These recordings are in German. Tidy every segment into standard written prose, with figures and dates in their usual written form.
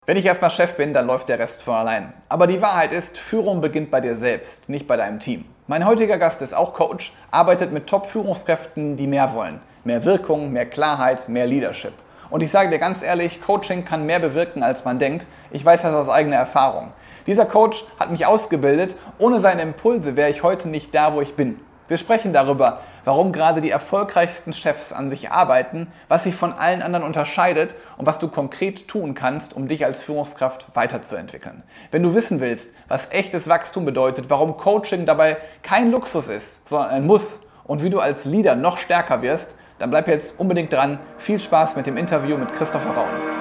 Wenn ich erstmal Chef bin, dann läuft der Rest von allein. Aber die Wahrheit ist, Führung beginnt bei dir selbst, nicht bei deinem Team. Mein heutiger Gast ist auch Coach, arbeitet mit Top-Führungskräften, die mehr wollen. Mehr Wirkung, mehr Klarheit, mehr Leadership. Und ich sage dir ganz ehrlich, Coaching kann mehr bewirken, als man denkt. Ich weiß das aus eigener Erfahrung. Dieser Coach hat mich ausgebildet. Ohne seine Impulse wäre ich heute nicht da, wo ich bin. Wir sprechen darüber, warum gerade die erfolgreichsten Chefs an sich arbeiten, was sich von allen anderen unterscheidet und was du konkret tun kannst, um dich als Führungskraft weiterzuentwickeln. Wenn du wissen willst, was echtes Wachstum bedeutet, warum Coaching dabei kein Luxus ist, sondern ein Muss und wie du als Leader noch stärker wirst, dann bleib jetzt unbedingt dran. Viel Spaß mit dem Interview mit Christopher Rauen.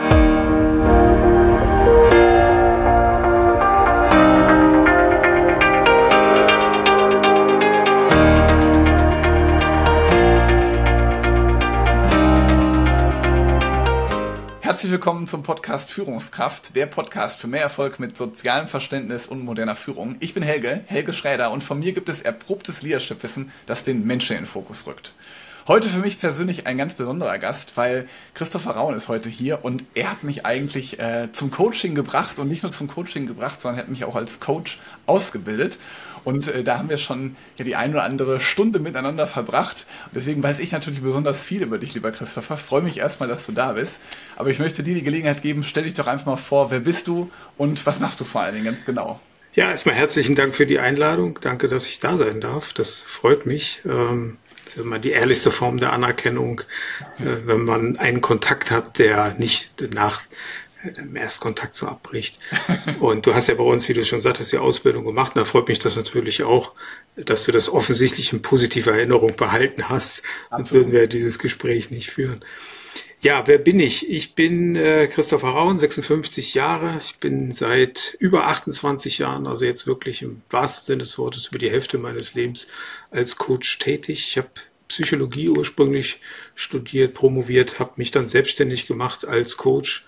Herzlich willkommen zum Podcast Führungskraft, der Podcast für mehr Erfolg mit sozialem Verständnis und moderner Führung. Ich bin Helge Schräder, und von mir gibt es erprobtes Leadership-Wissen, das den Menschen in den Fokus rückt. Heute für mich persönlich ein ganz besonderer Gast, weil Christopher Rauen ist heute hier und er hat mich eigentlich zum Coaching gebracht, und nicht nur zum Coaching gebracht, sondern er hat mich auch als Coach ausgebildet. Und da haben wir schon die eine oder andere Stunde miteinander verbracht. Und deswegen weiß ich natürlich besonders viel über dich, lieber Christopher. Freue mich erstmal, dass du da bist. Aber ich möchte dir die Gelegenheit geben, stell dich doch einfach mal vor, wer bist du und was machst du vor allen Dingen ganz genau? Ja, erstmal herzlichen Dank für die Einladung. Danke, dass ich da sein darf. Das freut mich. Das ist immer die ehrlichste Form der Anerkennung, wenn man einen Kontakt hat, der nicht nach im Erstkontakt so abbricht. Und du hast ja bei uns, wie du schon sagtest, die Ausbildung gemacht. Und da freut mich das natürlich auch, dass du das offensichtlich in positiver Erinnerung behalten hast. Sonst würden wir dieses Gespräch nicht führen. Ja, wer bin ich? Ich bin Christopher Rauen, 56 Jahre. Ich bin seit über 28 Jahren, also jetzt wirklich im wahrsten Sinne des Wortes, über die Hälfte meines Lebens als Coach tätig. Ich habe Psychologie ursprünglich studiert, promoviert, habe mich dann selbstständig gemacht als Coach.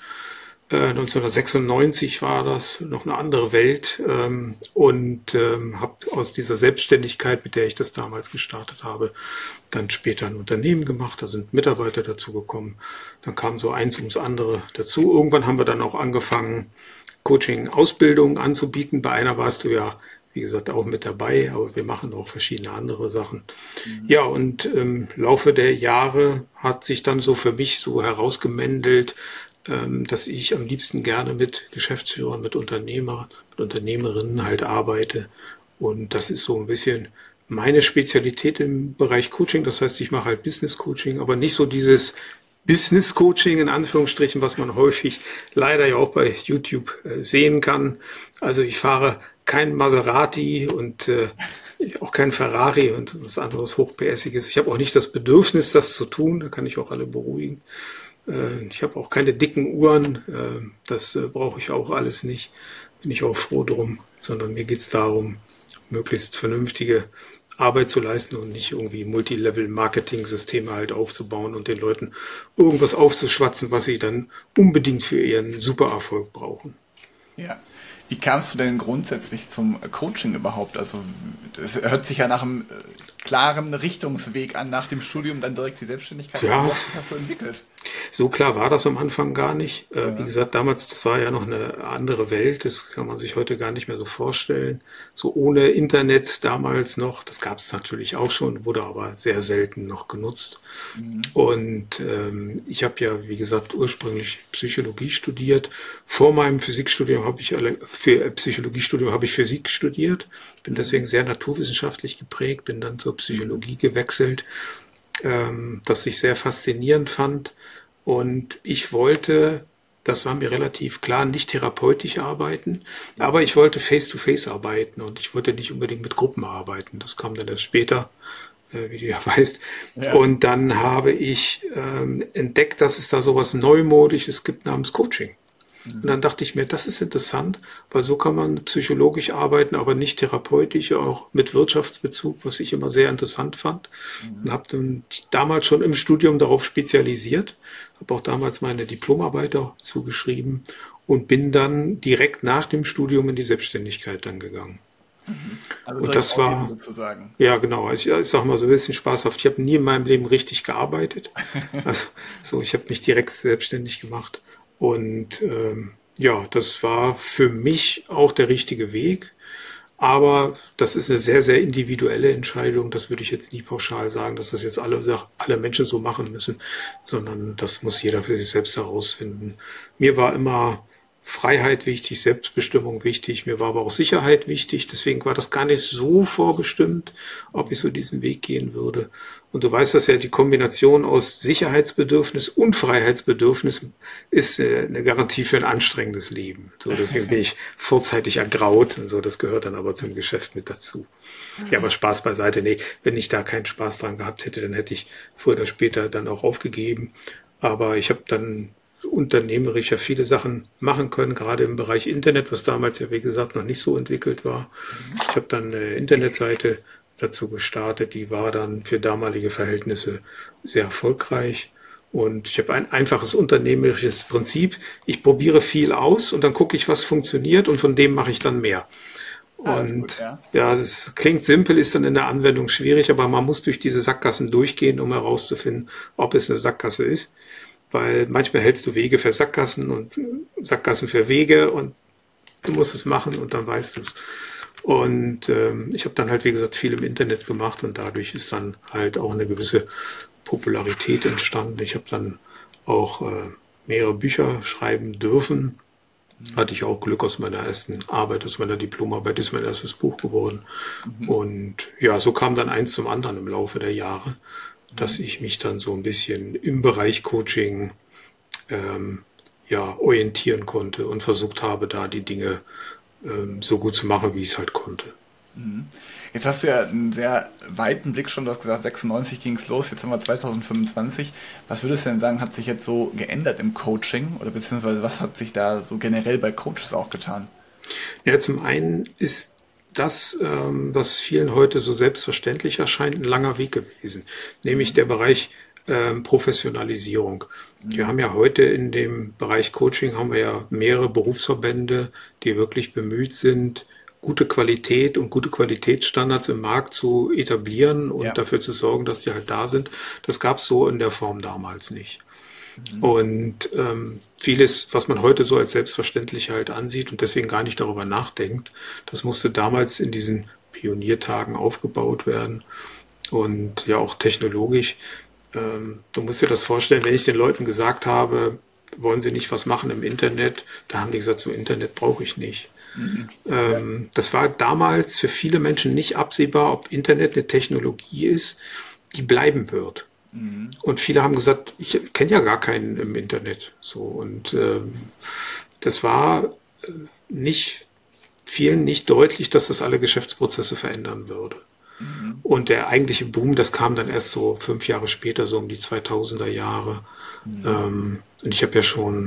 1996 war das, noch eine andere Welt, und habe aus dieser Selbstständigkeit, mit der ich das damals gestartet habe, dann später ein Unternehmen gemacht. Da sind Mitarbeiter dazu gekommen. Dann kam so eins ums andere dazu. Irgendwann haben wir dann auch angefangen, Coaching-Ausbildungen anzubieten. Bei einer warst du ja, wie gesagt, auch mit dabei, aber wir machen auch verschiedene andere Sachen. Ja, und im Laufe der Jahre hat sich dann so für mich so herausgemändelt, dass ich am liebsten gerne mit Geschäftsführern, mit Unternehmern, mit Unternehmerinnen halt arbeite. Und das ist so ein bisschen meine Spezialität im Bereich Coaching. Das heißt, ich mache halt Business Coaching, aber nicht so dieses Business Coaching in Anführungsstrichen, was man häufig leider ja auch bei YouTube sehen kann. Also ich fahre kein Maserati und auch kein Ferrari und was anderes Hochpässiges. Ich habe auch nicht das Bedürfnis, das zu tun. Da kann ich auch alle beruhigen. Ich habe auch keine dicken Uhren, das brauche ich auch alles nicht, bin ich auch froh drum, sondern mir geht es darum, möglichst vernünftige Arbeit zu leisten und nicht irgendwie Multilevel-Marketing-Systeme halt aufzubauen und den Leuten irgendwas aufzuschwatzen, was sie dann unbedingt für ihren Supererfolg brauchen. Ja. Wie kamst du denn grundsätzlich zum Coaching überhaupt? Also das hört sich ja nach einem klaren Richtungsweg an, nach dem Studium dann direkt die Selbstständigkeit. Ja, wie hast du dich dafür entwickelt? So klar war das am Anfang gar nicht. Wie gesagt, damals, das war ja noch eine andere Welt, das kann man sich heute gar nicht mehr so vorstellen. So ohne Internet damals noch, das gab es natürlich auch schon, wurde aber sehr selten noch genutzt. Und ich habe ja, wie gesagt, ursprünglich Psychologie studiert. Vor meinem Physikstudium habe ich Physik studiert, bin deswegen sehr naturwissenschaftlich geprägt, bin dann zur Psychologie gewechselt, das ich sehr faszinierend fand. Und ich wollte, das war mir relativ klar, nicht therapeutisch arbeiten, aber ich wollte face-to-face arbeiten und ich wollte nicht unbedingt mit Gruppen arbeiten. Das kam dann erst später, wie du ja weißt. Ja. Und dann habe ich entdeckt, dass es da sowas Neumodisches gibt namens Coaching. Und dann dachte ich mir, das ist interessant, weil so kann man psychologisch arbeiten, aber nicht therapeutisch, auch mit Wirtschaftsbezug, was ich immer sehr interessant fand. Und habe dann damals schon im Studium darauf spezialisiert, habe auch damals meine Diplomarbeit dazu geschrieben und bin dann direkt nach dem Studium in die Selbstständigkeit dann gegangen. Also und das war sozusagen. Ja, genau. Ich sag mal so ein bisschen spaßhaft. Ich habe nie in meinem Leben richtig gearbeitet. Also so, ich habe mich direkt selbstständig gemacht. Und Ja, das war für mich auch der richtige Weg. Aber das ist eine sehr, sehr individuelle Entscheidung. Das würde ich jetzt nie pauschal sagen, dass das jetzt alle Menschen so machen müssen, sondern das muss jeder für sich selbst herausfinden. Mir war immer Freiheit wichtig, Selbstbestimmung wichtig. Mir war aber auch Sicherheit wichtig. Deswegen war das gar nicht so vorbestimmt, ob ich so diesen Weg gehen würde. Und du weißt, dass ja die Kombination aus Sicherheitsbedürfnis und Freiheitsbedürfnis ist eine Garantie für ein anstrengendes Leben. So, deswegen bin ich vorzeitig ergraut und so. Das gehört dann aber zum Geschäft mit dazu. Ja, aber Spaß beiseite. Nee, wenn ich da keinen Spaß dran gehabt hätte, dann hätte ich früher oder später dann auch aufgegeben. Aber ich habe dann unternehmerisch ja viele Sachen machen können, gerade im Bereich Internet, was damals ja, wie gesagt, noch nicht so entwickelt war. Ich habe dann eine Internetseite dazu gestartet, die war dann für damalige Verhältnisse sehr erfolgreich. Und ich habe ein einfaches unternehmerisches Prinzip. Ich probiere viel aus und dann gucke ich, was funktioniert und von dem mache ich dann mehr. Und gut, ja. ja, das klingt simpel, ist dann in der Anwendung schwierig, aber man muss durch diese Sackgassen durchgehen, um herauszufinden, ob es eine Sackgasse ist. Weil manchmal hältst du Wege für Sackgassen und Sackgassen für Wege und du musst es machen und dann weißt du es. Und ich habe dann halt, wie gesagt, viel im Internet gemacht und dadurch ist dann halt auch eine gewisse Popularität entstanden. Ich habe dann auch mehrere Bücher schreiben dürfen. Hatte ich auch Glück aus meiner ersten Arbeit, aus meiner Diplomarbeit ist mein erstes Buch geworden. Und ja, so kam dann eins zum anderen im Laufe der Jahre, dass ich mich dann so ein bisschen im Bereich Coaching orientieren konnte und versucht habe, da die Dinge so gut zu machen, wie ich es halt konnte. Jetzt hast du ja einen sehr weiten Blick schon, du hast gesagt, 96 ging es los, jetzt haben wir 2025. Was würdest du denn sagen, hat sich jetzt so geändert im Coaching oder beziehungsweise was hat sich da so generell bei Coaches auch getan? Ja, zum einen ist das, was vielen heute so selbstverständlich erscheint, ein langer Weg gewesen, nämlich der Bereich Professionalisierung. Wir haben ja heute in dem Bereich Coaching haben wir ja mehrere Berufsverbände, die wirklich bemüht sind, gute Qualität und gute Qualitätsstandards im Markt zu etablieren und dafür zu sorgen, dass die halt da sind. Das gab es so in der Form damals nicht. Und vieles, was man heute so als selbstverständlich halt ansieht und deswegen gar nicht darüber nachdenkt, das musste damals in diesen Pioniertagen aufgebaut werden und ja auch technologisch. Du musst dir das vorstellen, wenn ich den Leuten gesagt habe, wollen sie nicht was machen im Internet, da haben die gesagt, so Internet brauche ich nicht. Das war damals für viele Menschen nicht absehbar, ob Internet eine Technologie ist, die bleiben wird. Und viele haben gesagt, ich kenne ja gar keinen im Internet. So und das war vielen nicht deutlich, dass das alle Geschäftsprozesse verändern würde. Und der eigentliche Boom, das kam dann erst so 5 Jahre später, so um die 2000er Jahre. Und ich habe ja schon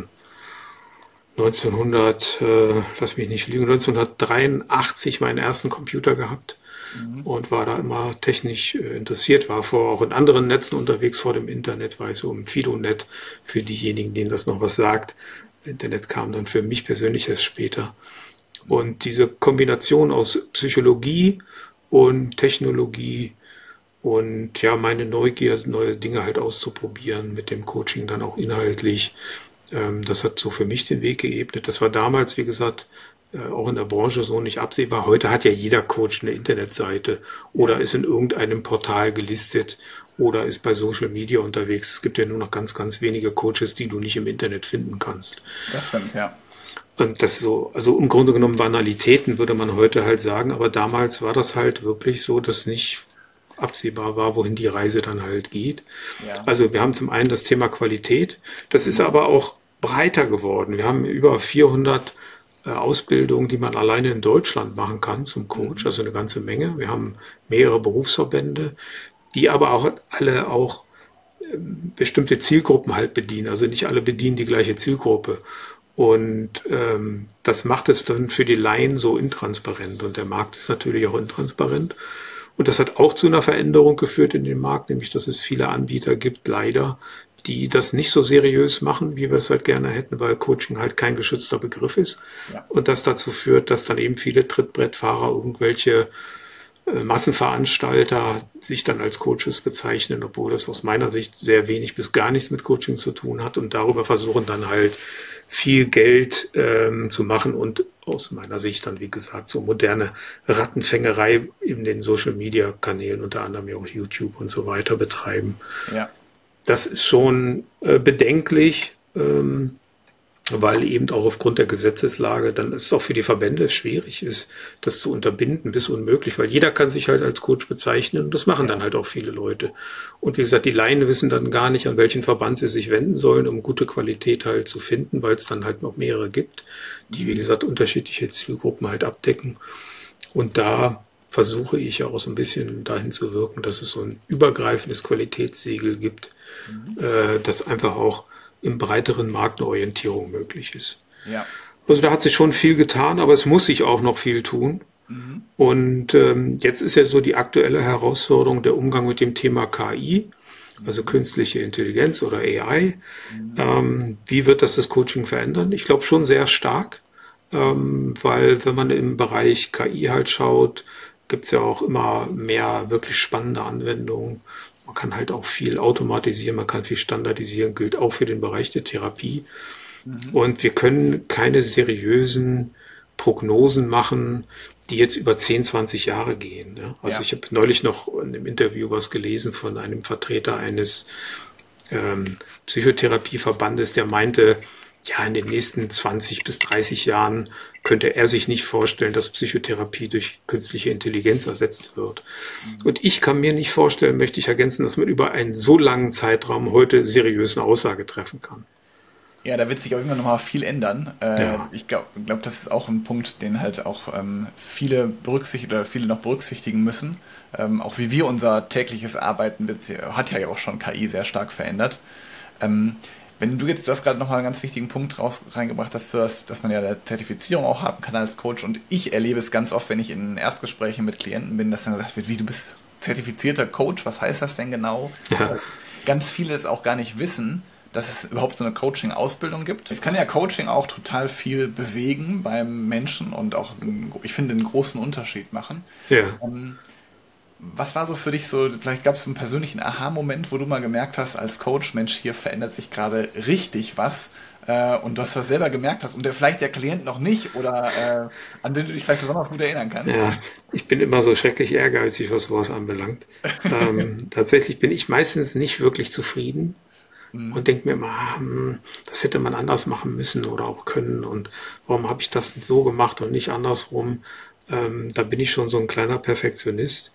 1983 meinen ersten Computer gehabt und war da immer technisch interessiert, war vorher auch in anderen Netzen unterwegs vor dem Internet, war ich so im Fidonet, für diejenigen, denen das noch was sagt. Internet kam dann für mich persönlich erst später. Und diese Kombination aus Psychologie und Technologie und ja, meine Neugier, neue Dinge halt auszuprobieren, mit dem Coaching dann auch inhaltlich, das hat so für mich den Weg geebnet. Das war damals, wie gesagt, auch in der Branche so nicht absehbar. Heute hat ja jeder Coach eine Internetseite oder ist in irgendeinem Portal gelistet oder ist bei Social Media unterwegs. Es gibt ja nur noch ganz, ganz wenige Coaches, die du nicht im Internet finden kannst. Das stimmt, ja. Und das so, also im Grunde genommen Banalitäten würde man heute halt sagen, aber damals war das halt wirklich so, dass nicht absehbar war, wohin die Reise dann halt geht. Ja. Also wir haben zum einen das Thema Qualität, das ist aber auch breiter geworden. Wir haben über 400 Ausbildungen, die man alleine in Deutschland machen kann zum Coach, also eine ganze Menge. Wir haben mehrere Berufsverbände, die aber auch alle auch bestimmte Zielgruppen halt bedienen. Also nicht alle bedienen die gleiche Zielgruppe. Und das macht es dann für die Laien so intransparent. Und der Markt ist natürlich auch intransparent. Und das hat auch zu einer Veränderung geführt in dem Markt, nämlich dass es viele Anbieter gibt, leider, die das nicht so seriös machen, wie wir es halt gerne hätten, weil Coaching halt kein geschützter Begriff ist. Ja. Und das dazu führt, dass dann eben viele Trittbrettfahrer irgendwelche Massenveranstalter sich dann als Coaches bezeichnen, obwohl das aus meiner Sicht sehr wenig bis gar nichts mit Coaching zu tun hat und darüber versuchen dann halt viel Geld zu machen und aus meiner Sicht dann, wie gesagt, so moderne Rattenfängerei in den Social-Media-Kanälen, unter anderem ja auch YouTube und so weiter betreiben. Ja. Das ist schon bedenklich, weil eben auch aufgrund der Gesetzeslage dann ist es auch für die Verbände schwierig ist, das zu unterbinden, bis unmöglich, weil jeder kann sich halt als Coach bezeichnen und das machen dann halt auch viele Leute. Und wie gesagt, die Laien wissen dann gar nicht, an welchen Verband sie sich wenden sollen, um gute Qualität halt zu finden, weil es dann halt noch mehrere gibt, die, wie gesagt, unterschiedliche Zielgruppen halt abdecken. Und da versuche ich auch so ein bisschen dahin zu wirken, dass es so ein übergreifendes Qualitätssiegel gibt, das einfach auch im breiteren Markt eine Orientierung möglich ist. Ja. Also da hat sich schon viel getan, aber es muss sich auch noch viel tun. Und jetzt ist ja so die aktuelle Herausforderung der Umgang mit dem Thema KI, also künstliche Intelligenz oder AI. Wie wird das Coaching verändern? Ich glaube schon sehr stark, weil wenn man im Bereich KI halt schaut, gibt es ja auch immer mehr wirklich spannende Anwendungen. Man kann halt auch viel automatisieren, man kann viel standardisieren, gilt auch für den Bereich der Therapie. Und wir können keine seriösen Prognosen machen, die jetzt über 10, 20 Jahre gehen. Ja? Also ich habe neulich noch in einem Interview was gelesen von einem Vertreter eines Psychotherapieverbandes, der meinte, ja, in den nächsten 20 bis 30 Jahren könnte er sich nicht vorstellen, dass Psychotherapie durch künstliche Intelligenz ersetzt wird. Und ich kann mir nicht vorstellen, möchte ich ergänzen, dass man über einen so langen Zeitraum heute seriös eine Aussage treffen kann. Ja, da wird sich auch immer noch mal viel ändern. Ich glaube, das ist auch ein Punkt, den halt auch viele noch berücksichtigen müssen. Auch wie wir unser tägliches Arbeiten hat ja auch schon KI sehr stark verändert. Du hast gerade noch mal einen ganz wichtigen Punkt reingebracht, dass man ja eine Zertifizierung auch haben kann als Coach. Und ich erlebe es ganz oft, wenn ich in Erstgesprächen mit Klienten bin, dass dann gesagt wird, wie, du bist zertifizierter Coach, was heißt das denn genau? Ja. Ganz viele es auch gar nicht wissen, dass es überhaupt so eine Coaching-Ausbildung gibt. Es kann ja Coaching auch total viel bewegen beim Menschen und auch, ich finde, einen großen Unterschied machen. Ja. Was war so für dich so, vielleicht gab es einen persönlichen Aha-Moment, wo du mal gemerkt hast als Coach, Mensch, hier verändert sich gerade richtig was und du hast das selber gemerkt hast und vielleicht der Klient noch nicht oder an den du dich vielleicht besonders gut erinnern kannst? Ja, ich bin immer so schrecklich ehrgeizig, was sowas anbelangt. Tatsächlich bin ich meistens nicht wirklich zufrieden und denke mir immer, das hätte man anders machen müssen oder auch können und warum habe ich das so gemacht und nicht andersrum? Da bin ich schon so ein kleiner Perfektionist.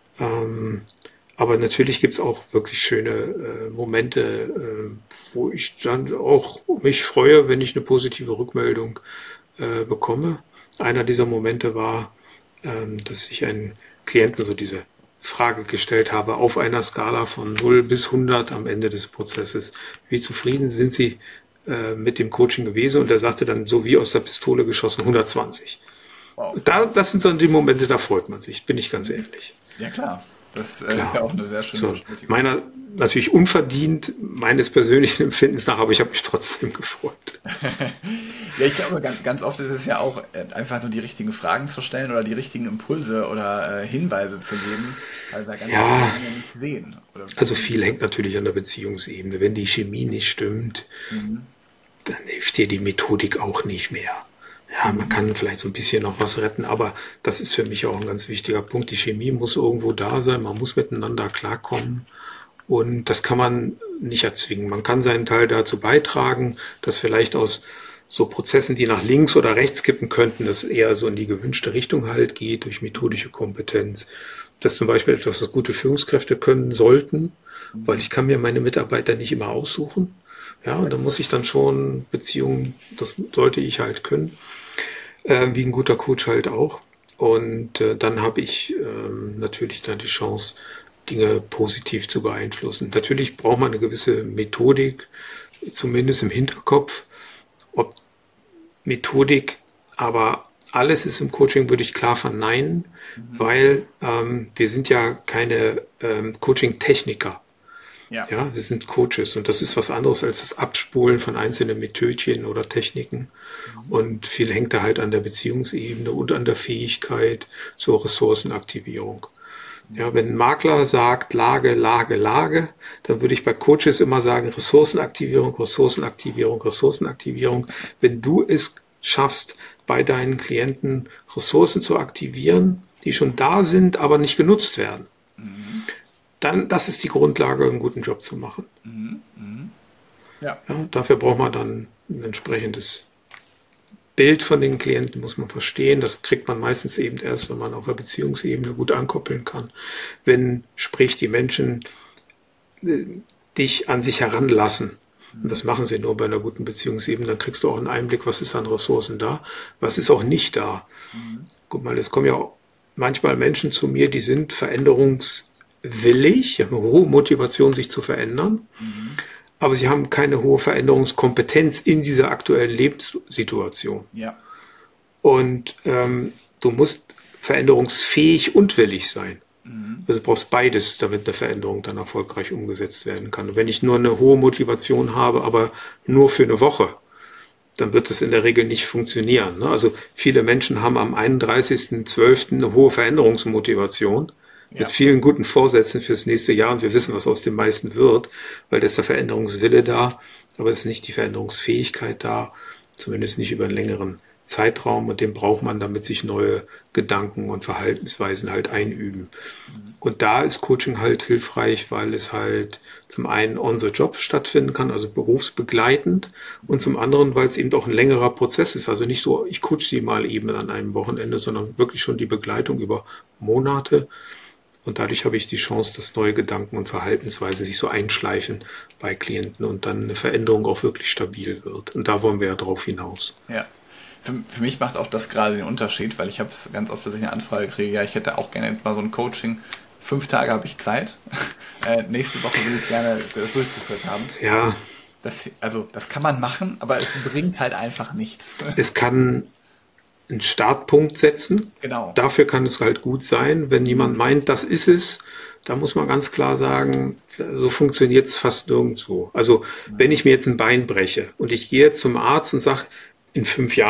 Aber natürlich gibt's auch wirklich schöne Momente, wo ich dann auch mich freue, wenn ich eine positive Rückmeldung bekomme. Einer dieser Momente war, dass ich einen Klienten so diese Frage gestellt habe, auf einer Skala von 0 bis 100 am Ende des Prozesses. Wie zufrieden sind Sie mit dem Coaching gewesen? Und er sagte dann, so wie aus der Pistole geschossen, 120. Wow. Das sind so die Momente, da freut man sich, bin ich ganz ehrlich. Ja, klar. Das ist ja auch eine sehr schöne Bestätigung. Meiner natürlich unverdient, meines persönlichen Empfindens nach, aber ich habe mich trotzdem gefreut. Ja, ich glaube, ganz oft ist es ja auch einfach nur die richtigen Fragen zu stellen oder die richtigen Impulse oder Hinweise zu geben, weil wir ganz viele nicht sehen. Also viel hängt natürlich an der Beziehungsebene. Wenn die Chemie nicht stimmt, dann hilft dir die Methodik auch nicht mehr. Ja, man kann vielleicht so ein bisschen noch was retten, aber das ist für mich auch ein ganz wichtiger Punkt. Die Chemie muss irgendwo da sein, man muss miteinander klarkommen und das kann man nicht erzwingen. Man kann seinen Teil dazu beitragen, dass vielleicht aus so Prozessen, die nach links oder rechts kippen könnten, das eher so in die gewünschte Richtung halt geht, durch methodische Kompetenz. Das ist zum Beispiel etwas, was gute Führungskräfte können sollten, weil ich kann mir meine Mitarbeiter nicht immer aussuchen. Ja, und da muss ich dann schon Beziehungen, das sollte ich halt können, wie ein guter Coach halt auch. Und dann habe ich natürlich dann die Chance, Dinge positiv zu beeinflussen. Natürlich braucht man eine gewisse Methodik, zumindest im Hinterkopf. Ob Methodik, aber alles ist im Coaching, würde ich klar verneinen, weil wir sind ja keine Coaching-Techniker. Ja. Ja, wir sind Coaches und das ist was anderes als das Abspulen von einzelnen Methodchen oder Techniken. Und viel hängt da halt an der Beziehungsebene und an der Fähigkeit zur Ressourcenaktivierung. Ja, wenn ein Makler sagt Lage, Lage, Lage, dann würde ich bei Coaches immer sagen Ressourcenaktivierung, Ressourcenaktivierung, Ressourcenaktivierung. Wenn du es schaffst, bei deinen Klienten Ressourcen zu aktivieren, die schon da sind, aber nicht genutzt werden, dann, das ist die Grundlage, einen guten Job zu machen. Ja. Ja, dafür braucht man dann ein entsprechendes Bild von den Klienten, muss man verstehen. Das kriegt man meistens eben erst, wenn man auf der Beziehungsebene gut ankoppeln kann. Wenn, sprich, die Menschen dich an sich heranlassen. Und das machen sie nur bei einer guten Beziehungsebene. Dann kriegst du auch einen Einblick, was ist an Ressourcen da, was ist auch nicht da. Guck mal, es kommen ja auch manchmal Menschen zu mir, die sind veränderungswillig, haben eine hohe Motivation, sich zu verändern. Aber sie haben keine hohe Veränderungskompetenz in dieser aktuellen Lebenssituation. Ja. Und du musst veränderungsfähig und willig sein. Also du brauchst beides, damit eine Veränderung dann erfolgreich umgesetzt werden kann. Und wenn ich nur eine hohe Motivation habe, aber nur für eine Woche, dann wird das in der Regel nicht funktionieren. Ne? Also viele Menschen haben am 31.12. eine hohe Veränderungsmotivation. Mit vielen guten Vorsätzen fürs nächste Jahr und wir wissen, was aus dem meisten wird, weil da ist der Veränderungswille da, aber es ist nicht die Veränderungsfähigkeit da, zumindest nicht über einen längeren Zeitraum und den braucht man, damit sich neue Gedanken und Verhaltensweisen halt einüben. Und da ist Coaching halt hilfreich, weil es halt zum einen on the job stattfinden kann, also berufsbegleitend und zum anderen, weil es eben auch ein längerer Prozess ist, also nicht so, ich coach sie mal eben an einem Wochenende, sondern wirklich schon die Begleitung über Monate. Und dadurch habe ich die Chance, dass neue Gedanken und Verhaltensweisen sich so einschleifen bei Klienten und dann eine Veränderung auch wirklich stabil wird. Und da wollen wir ja drauf hinaus. Ja. Für mich macht auch das gerade den Unterschied, weil ich habe es ganz oft, dass ich eine Anfrage kriege, ja, ich hätte auch gerne mal so ein Coaching. 5 Tage habe ich Zeit. Nächste Woche will ich gerne das durchgeführt haben. Ja. Das kann man machen, aber es bringt halt einfach nichts. Es kann einen Startpunkt setzen. Genau. Dafür kann es halt gut sein, wenn jemand meint, das ist es. Da muss man ganz klar sagen, so funktioniert es fast nirgendwo. Also wenn ich mir jetzt ein Bein breche und ich gehe zum Arzt und sage, in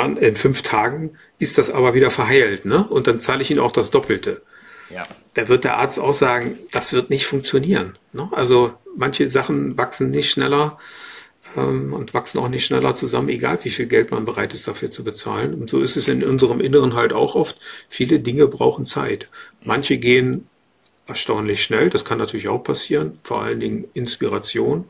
5 Tagen ist das aber wieder verheilt, ne? Und dann zahle ich ihm auch das Doppelte. Ja. Da wird der Arzt auch sagen, das wird nicht funktionieren. Ne? Also manche Sachen wachsen nicht schneller und wachsen auch nicht schneller zusammen, egal wie viel Geld man bereit ist dafür zu bezahlen. Und so ist es in unserem Inneren halt auch oft. Viele Dinge brauchen Zeit. Manche gehen erstaunlich schnell, das kann natürlich auch passieren, vor allen Dingen Inspiration,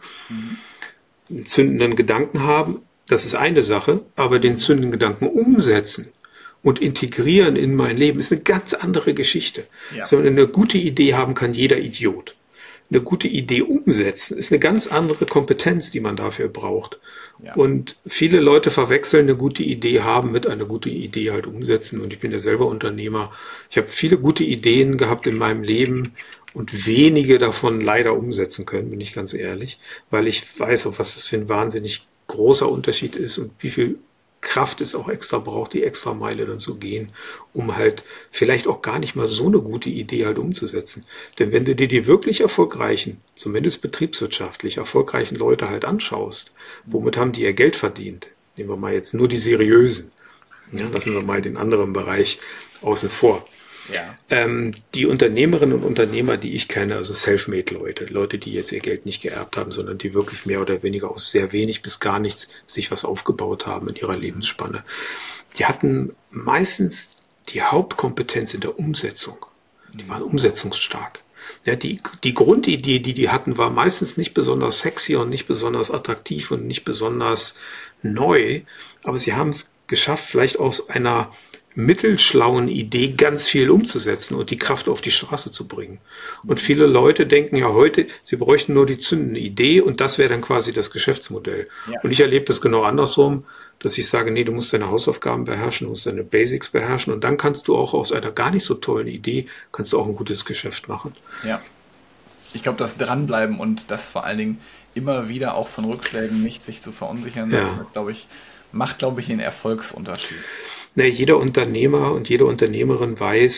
einen zündenden Gedanken haben, das ist eine Sache, aber den zündenden Gedanken umsetzen und integrieren in mein Leben ist eine ganz andere Geschichte. Ja. Also, eine gute Idee haben kann jeder Idiot. Eine gute Idee umsetzen ist eine ganz andere Kompetenz, die man dafür braucht. Ja. Und viele Leute verwechseln eine gute Idee haben mit einer gute Idee halt umsetzen. Und ich bin ja selber Unternehmer. Ich habe viele gute Ideen gehabt in meinem Leben und wenige davon leider umsetzen können, bin ich ganz ehrlich, weil ich weiß auch, was das für ein wahnsinnig großer Unterschied ist und wie viel Kraft es auch extra braucht, die extra Meile dann zu gehen, um halt vielleicht auch gar nicht mal so eine gute Idee halt umzusetzen. Denn wenn du dir die wirklich erfolgreichen, zumindest betriebswirtschaftlich erfolgreichen Leute halt anschaust, womit haben die ihr Geld verdient? Nehmen wir mal jetzt nur die seriösen. Ja, lassen wir mal den anderen Bereich außen vor. Ja. Die Unternehmerinnen und Unternehmer, die ich kenne, also Selfmade-Leute, Leute, die jetzt ihr Geld nicht geerbt haben, sondern die wirklich mehr oder weniger aus sehr wenig bis gar nichts sich was aufgebaut haben in ihrer Lebensspanne, die hatten meistens die Hauptkompetenz in der Umsetzung. Die waren umsetzungsstark. Ja, die Grundidee, die hatten, war meistens nicht besonders sexy und nicht besonders attraktiv und nicht besonders neu, aber sie haben es geschafft, vielleicht aus einer mittelschlauen Idee ganz viel umzusetzen und die Kraft auf die Straße zu bringen. Und viele Leute denken ja heute, sie bräuchten nur die zündende Idee und das wäre dann quasi das Geschäftsmodell. Ja. Und ich erlebe das genau andersrum, dass ich sage, nee, du musst deine Hausaufgaben beherrschen, du musst deine Basics beherrschen und dann kannst du auch aus einer gar nicht so tollen Idee, kannst du auch ein gutes Geschäft machen. Ja. Ich glaube, das Dranbleiben und das vor allen Dingen immer wieder auch von Rückschlägen nicht sich zu verunsichern, Ja. das, macht, glaube ich, den Erfolgsunterschied. Na, jeder Unternehmer und jede Unternehmerin weiß,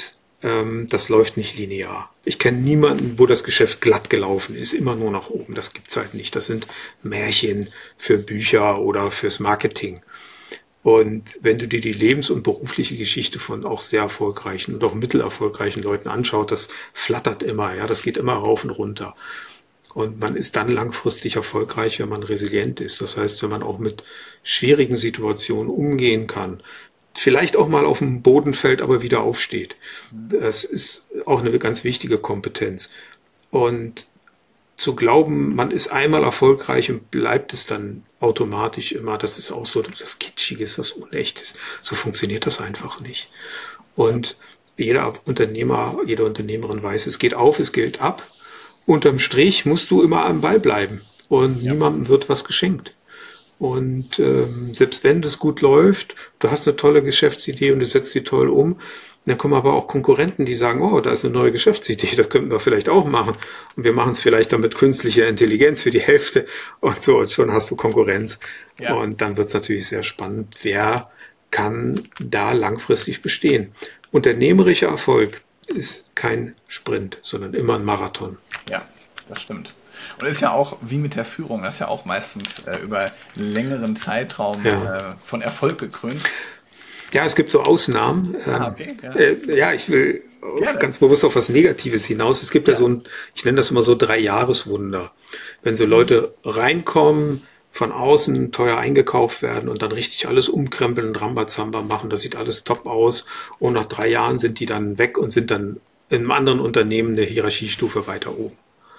das läuft nicht linear. Ich kenne niemanden, wo das Geschäft glatt gelaufen ist, immer nur nach oben. Das gibt's halt nicht. Das sind Märchen für Bücher oder fürs Marketing. Und wenn du dir die lebens- und berufliche Geschichte von auch sehr erfolgreichen und auch mittelerfolgreichen Leuten anschaut, das flattert immer, ja, das geht immer rauf und runter. Und man ist dann langfristig erfolgreich, wenn man resilient ist. Das heißt, wenn man auch mit schwierigen Situationen umgehen kann, vielleicht auch mal auf den Boden fällt, aber wieder aufsteht. Das ist auch eine ganz wichtige Kompetenz. Und zu glauben, man ist einmal erfolgreich und bleibt es dann automatisch immer, das ist auch so das Kitschiges, was Unechtes. So funktioniert das einfach nicht. Und jeder Unternehmer, jede Unternehmerin weiß, es geht auf, es geht ab. Unterm Strich musst du immer am Ball bleiben und niemandem wird was geschenkt. Und selbst wenn das gut läuft, du hast eine tolle Geschäftsidee und du setzt die toll um, dann kommen aber auch Konkurrenten, die sagen, oh, da ist eine neue Geschäftsidee, das könnten wir vielleicht auch machen. Und wir machen es vielleicht dann mit künstlicher Intelligenz für die Hälfte und so, und schon hast du Konkurrenz. Ja. Und dann wird es natürlich sehr spannend, wer kann da langfristig bestehen. Unternehmerischer Erfolg ist kein Sprint, sondern immer ein Marathon. Ja, das stimmt. Und ist ja auch wie mit der Führung, das ist ja auch meistens über einen längeren Zeitraum von Erfolg gekrönt. Ja, es gibt so Ausnahmen. Okay, ich will ganz bewusst auf was Negatives hinaus. Es gibt ja so ein, ich nenne das immer so 3-Jahres-Wunder. Wenn so Leute reinkommen, von außen teuer eingekauft werden und dann richtig alles umkrempeln und Rambazamba machen, das sieht alles top aus. Und nach 3 Jahren sind die dann weg und sind dann in einem anderen Unternehmen eine Hierarchiestufe weiter oben.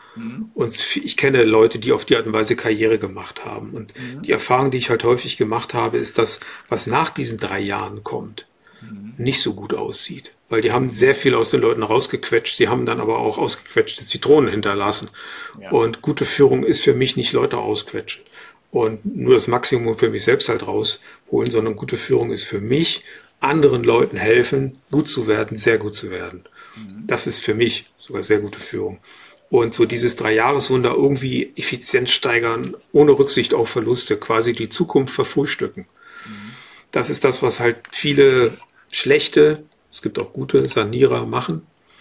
Und ich kenne Leute, die auf die Art und Weise Karriere gemacht haben. Und die Erfahrung, die ich halt häufig gemacht habe, ist, dass was nach diesen 3 Jahren kommt, nicht so gut aussieht. Weil die haben sehr viel aus den Leuten rausgequetscht. Sie haben dann aber auch ausgequetschte Zitronen hinterlassen. Ja. Und gute Führung ist für mich nicht Leute ausquetschen und nur das Maximum für mich selbst halt rausholen, sondern gute Führung ist für mich, anderen Leuten helfen, gut zu werden, sehr gut zu werden. Das ist für mich sogar sehr gute Führung. Und so dieses 3-Jahres-Wunder irgendwie Effizienz steigern, ohne Rücksicht auf Verluste, quasi die Zukunft verfrühstücken. Das ist das, was halt viele schlechte, es gibt auch gute Sanierer machen.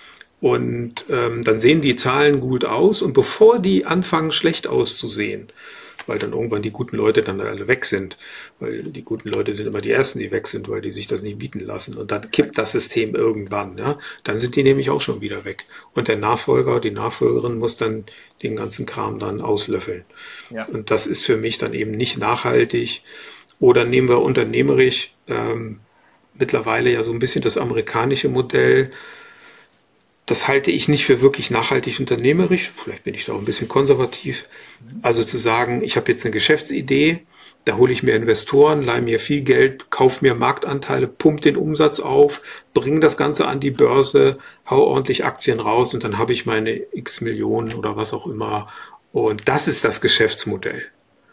Und dann sehen die Zahlen gut aus und bevor die anfangen schlecht auszusehen, weil dann irgendwann die guten Leute dann alle weg sind, weil die guten Leute sind immer die Ersten, die weg sind, weil die sich das nicht bieten lassen. Und dann kippt das System irgendwann. Ja? Dann sind die nämlich auch schon wieder weg. Und der Nachfolger, die Nachfolgerin muss dann den ganzen Kram dann auslöffeln. Ja. Und das ist für mich dann eben nicht nachhaltig. Oder nehmen wir unternehmerisch mittlerweile ja so ein bisschen das amerikanische Modell. Das halte ich nicht für wirklich nachhaltig unternehmerisch. Vielleicht bin ich da auch ein bisschen konservativ. Also zu sagen, ich habe jetzt eine Geschäftsidee, da hole ich mir Investoren, leihe mir viel Geld, kaufe mir Marktanteile, pump den Umsatz auf, bringe das Ganze an die Börse, hau ordentlich Aktien raus und dann habe ich meine X Millionen oder was auch immer. Und das ist das Geschäftsmodell.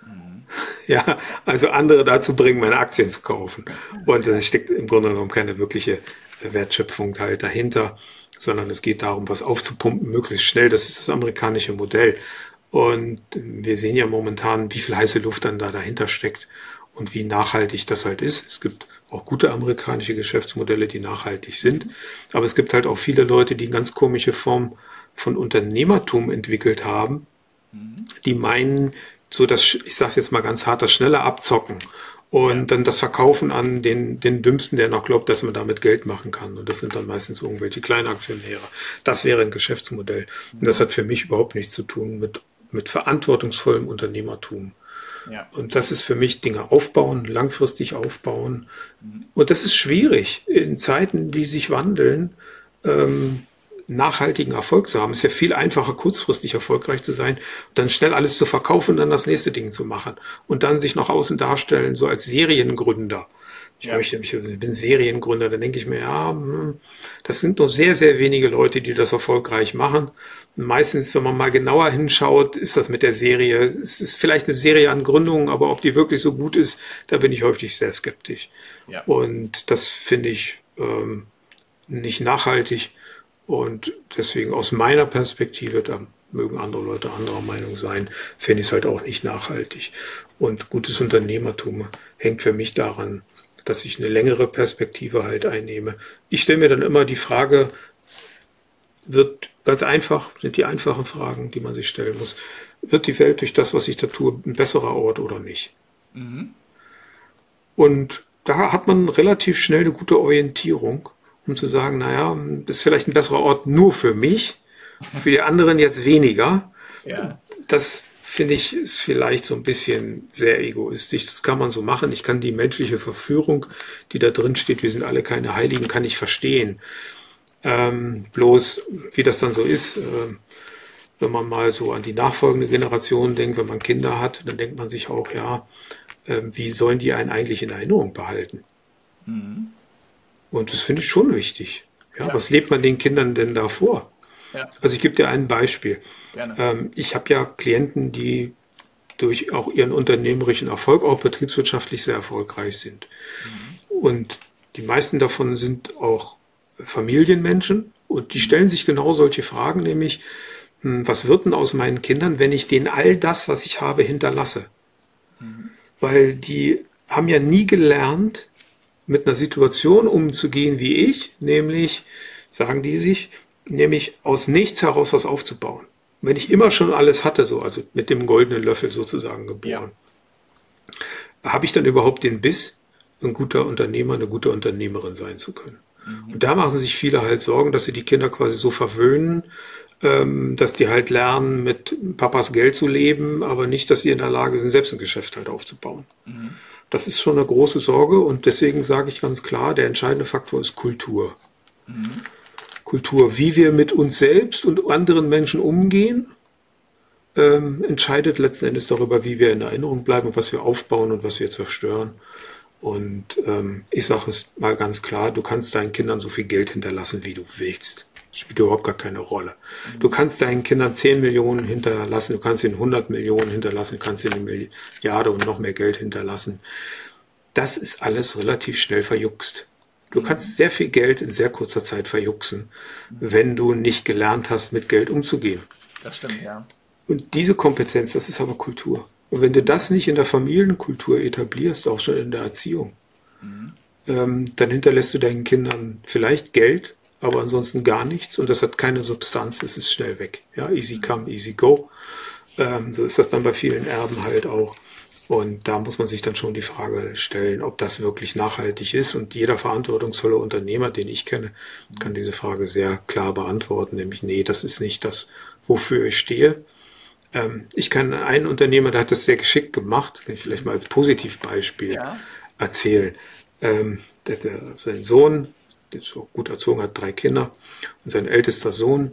Ja, also andere dazu bringen, meine Aktien zu kaufen. Und es steckt im Grunde genommen keine wirkliche Wertschöpfung halt dahinter, sondern es geht darum, was aufzupumpen, möglichst schnell. Das ist das amerikanische Modell. Und wir sehen ja momentan, wie viel heiße Luft dann da dahinter steckt und wie nachhaltig das halt ist. Es gibt auch gute amerikanische Geschäftsmodelle, die nachhaltig sind. Aber es gibt halt auch viele Leute, die eine ganz komische Form von Unternehmertum entwickelt haben, die meinen, so das, ich sage jetzt mal ganz hart, das schnelle Abzocken und dann das Verkaufen an den Dümmsten, der noch glaubt, dass man damit Geld machen kann. Und das sind dann meistens irgendwelche Kleinaktionäre. Das wäre ein Geschäftsmodell. Und das hat für mich überhaupt nichts zu tun mit verantwortungsvollem Unternehmertum. Ja. Und das ist für mich Dinge aufbauen, langfristig aufbauen. Und das ist schwierig in Zeiten, die sich wandeln, nachhaltigen Erfolg zu haben. Es ist ja viel einfacher, kurzfristig erfolgreich zu sein, dann schnell alles zu verkaufen und dann das nächste Ding zu machen. Und dann sich nach außen darstellen, so als Seriengründer. Ich bin Seriengründer, dann denke ich mir, das sind nur sehr, sehr wenige Leute, die das erfolgreich machen. Und meistens, wenn man mal genauer hinschaut, ist das mit der Serie, es ist vielleicht eine Serie an Gründungen, aber ob die wirklich so gut ist, da bin ich häufig sehr skeptisch. Ja. Und das finde ich nicht nachhaltig. Und deswegen aus meiner Perspektive, da mögen andere Leute anderer Meinung sein, finde ich es halt auch nicht nachhaltig. Und gutes Unternehmertum hängt für mich daran, dass ich eine längere Perspektive halt einnehme. Ich stelle mir dann immer die Frage, wird ganz einfach, sind die einfachen Fragen, die man sich stellen muss. Wird die Welt durch das, was ich da tue, ein besserer Ort oder nicht? Und da hat man relativ schnell eine gute Orientierung, um zu sagen, naja, das ist vielleicht ein besserer Ort nur für mich, für die anderen jetzt weniger. Ja. Das finde ich, ist vielleicht so ein bisschen sehr egoistisch. Das kann man so machen. Ich kann die menschliche Verführung, die da drin steht, wir sind alle keine Heiligen, kann ich verstehen. Bloß, wie das dann so ist, wenn man mal so an die nachfolgende Generation denkt, wenn man Kinder hat, dann denkt man sich auch, ja, wie sollen die einen eigentlich in Erinnerung behalten? Und das finde ich schon wichtig. Ja, was lebt man den Kindern denn da vor? Ja. Also ich gebe dir ein Beispiel. Gerne. Ich habe ja Klienten, die durch auch ihren unternehmerischen Erfolg auch betriebswirtschaftlich sehr erfolgreich sind. Und die meisten davon sind auch Familienmenschen und die stellen sich genau solche Fragen, nämlich, was wird denn aus meinen Kindern, wenn ich denen all das, was ich habe, hinterlasse? Weil die haben ja nie gelernt, mit einer Situation umzugehen wie ich, nämlich, sagen die sich, nämlich aus nichts heraus was aufzubauen. Wenn ich immer schon alles hatte, so, also mit dem goldenen Löffel sozusagen geboren, habe ich dann überhaupt den Biss, ein guter Unternehmer, eine gute Unternehmerin sein zu können? Und da machen sich viele halt Sorgen, dass sie die Kinder quasi so verwöhnen, dass die halt lernen, mit Papas Geld zu leben, aber nicht, dass sie in der Lage sind, selbst ein Geschäft halt aufzubauen. Das ist schon eine große Sorge und deswegen sage ich ganz klar, der entscheidende Faktor ist Kultur. Kultur, wie wir mit uns selbst und anderen Menschen umgehen, entscheidet letzten Endes darüber, wie wir in Erinnerung bleiben und was wir aufbauen und was wir zerstören. Und ich sage es mal ganz klar, du kannst deinen Kindern so viel Geld hinterlassen, wie du willst. Das spielt überhaupt gar keine Rolle. Du kannst deinen Kindern 10 Millionen hinterlassen, du kannst ihnen 100 Millionen hinterlassen, du kannst ihnen eine Milliarde und noch mehr Geld hinterlassen. Das ist alles relativ schnell verjuckst. Du kannst sehr viel Geld in sehr kurzer Zeit verjucksen, wenn du nicht gelernt hast, mit Geld umzugehen. Das stimmt, ja. Und diese Kompetenz, das ist aber Kultur. Und wenn du das nicht in der Familienkultur etablierst, auch schon in der Erziehung, dann hinterlässt du deinen Kindern vielleicht Geld, aber ansonsten gar nichts und das hat keine Substanz, es ist schnell weg. Ja, easy come, easy go. So ist das dann bei vielen Erben halt auch. Und da muss man sich dann schon die Frage stellen, ob das wirklich nachhaltig ist. Und jeder verantwortungsvolle Unternehmer, den ich kenne, kann diese Frage sehr klar beantworten, nämlich nee, das ist nicht das, wofür ich stehe. Ich kenne einen Unternehmer, der hat das sehr geschickt gemacht, kann ich vielleicht mal als Positivbeispiel erzählen. Sein Sohn, der ist so gut erzogen, hat 3 Kinder und sein ältester Sohn,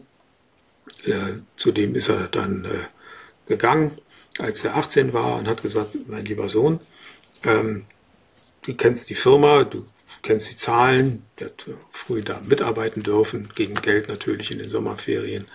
zu dem ist er dann gegangen, als er 18 war und hat gesagt, mein lieber Sohn, du kennst die Firma, du kennst die Zahlen, der hat früh da mitarbeiten dürfen, gegen Geld natürlich in den Sommerferien.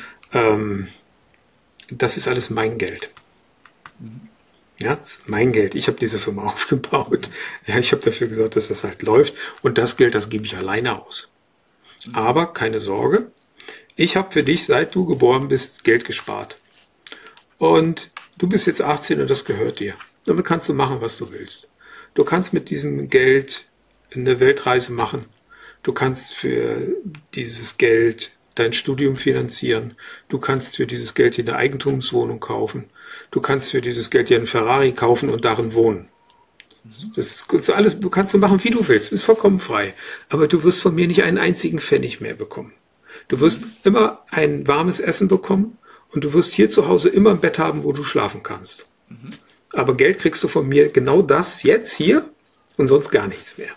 Das ist alles mein Geld. Ja, das ist mein Geld. Ich habe diese Firma aufgebaut. Ja, ich habe dafür gesorgt, dass das halt läuft. Und das Geld, das gebe ich alleine aus. Aber keine Sorge, ich habe für dich, seit du geboren bist, Geld gespart. Und du bist jetzt 18 und das gehört dir. Damit kannst du machen, was du willst. Du kannst mit diesem Geld eine Weltreise machen. Du kannst für dieses Geld dein Studium finanzieren. Du kannst für dieses Geld dir eine Eigentumswohnung kaufen. Du kannst für dieses Geld dir einen Ferrari kaufen und darin wohnen. Das ist alles, du kannst so machen, wie du willst. Du bist vollkommen frei. Aber du wirst von mir nicht einen einzigen Pfennig mehr bekommen. Du wirst immer ein warmes Essen bekommen und du wirst hier zu Hause immer ein Bett haben, wo du schlafen kannst. Aber Geld kriegst du von mir genau das jetzt hier und sonst gar nichts mehr.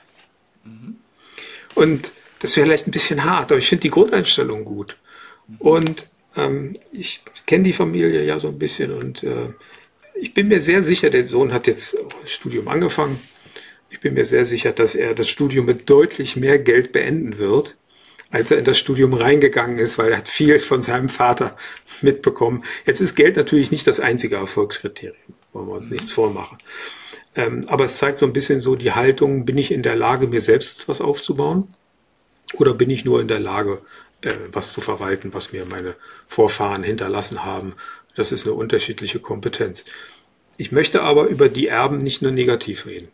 Und das wäre vielleicht ein bisschen hart, aber ich finde die Grundeinstellung gut. Und ich kenne die Familie ja so ein bisschen und ich bin mir sehr sicher, der Sohn hat jetzt das Studium angefangen. Ich bin mir sehr sicher, dass er das Studium mit deutlich mehr Geld beenden wird, als er in das Studium reingegangen ist, weil er hat viel von seinem Vater mitbekommen. Jetzt ist Geld natürlich nicht das einzige Erfolgskriterium, wollen wir uns nichts vormachen. Aber es zeigt so ein bisschen so die Haltung, bin ich in der Lage, mir selbst was aufzubauen? Oder bin ich nur in der Lage, was zu verwalten, was mir meine Vorfahren hinterlassen haben? Das ist eine unterschiedliche Kompetenz. Ich möchte aber über die Erben nicht nur negativ reden,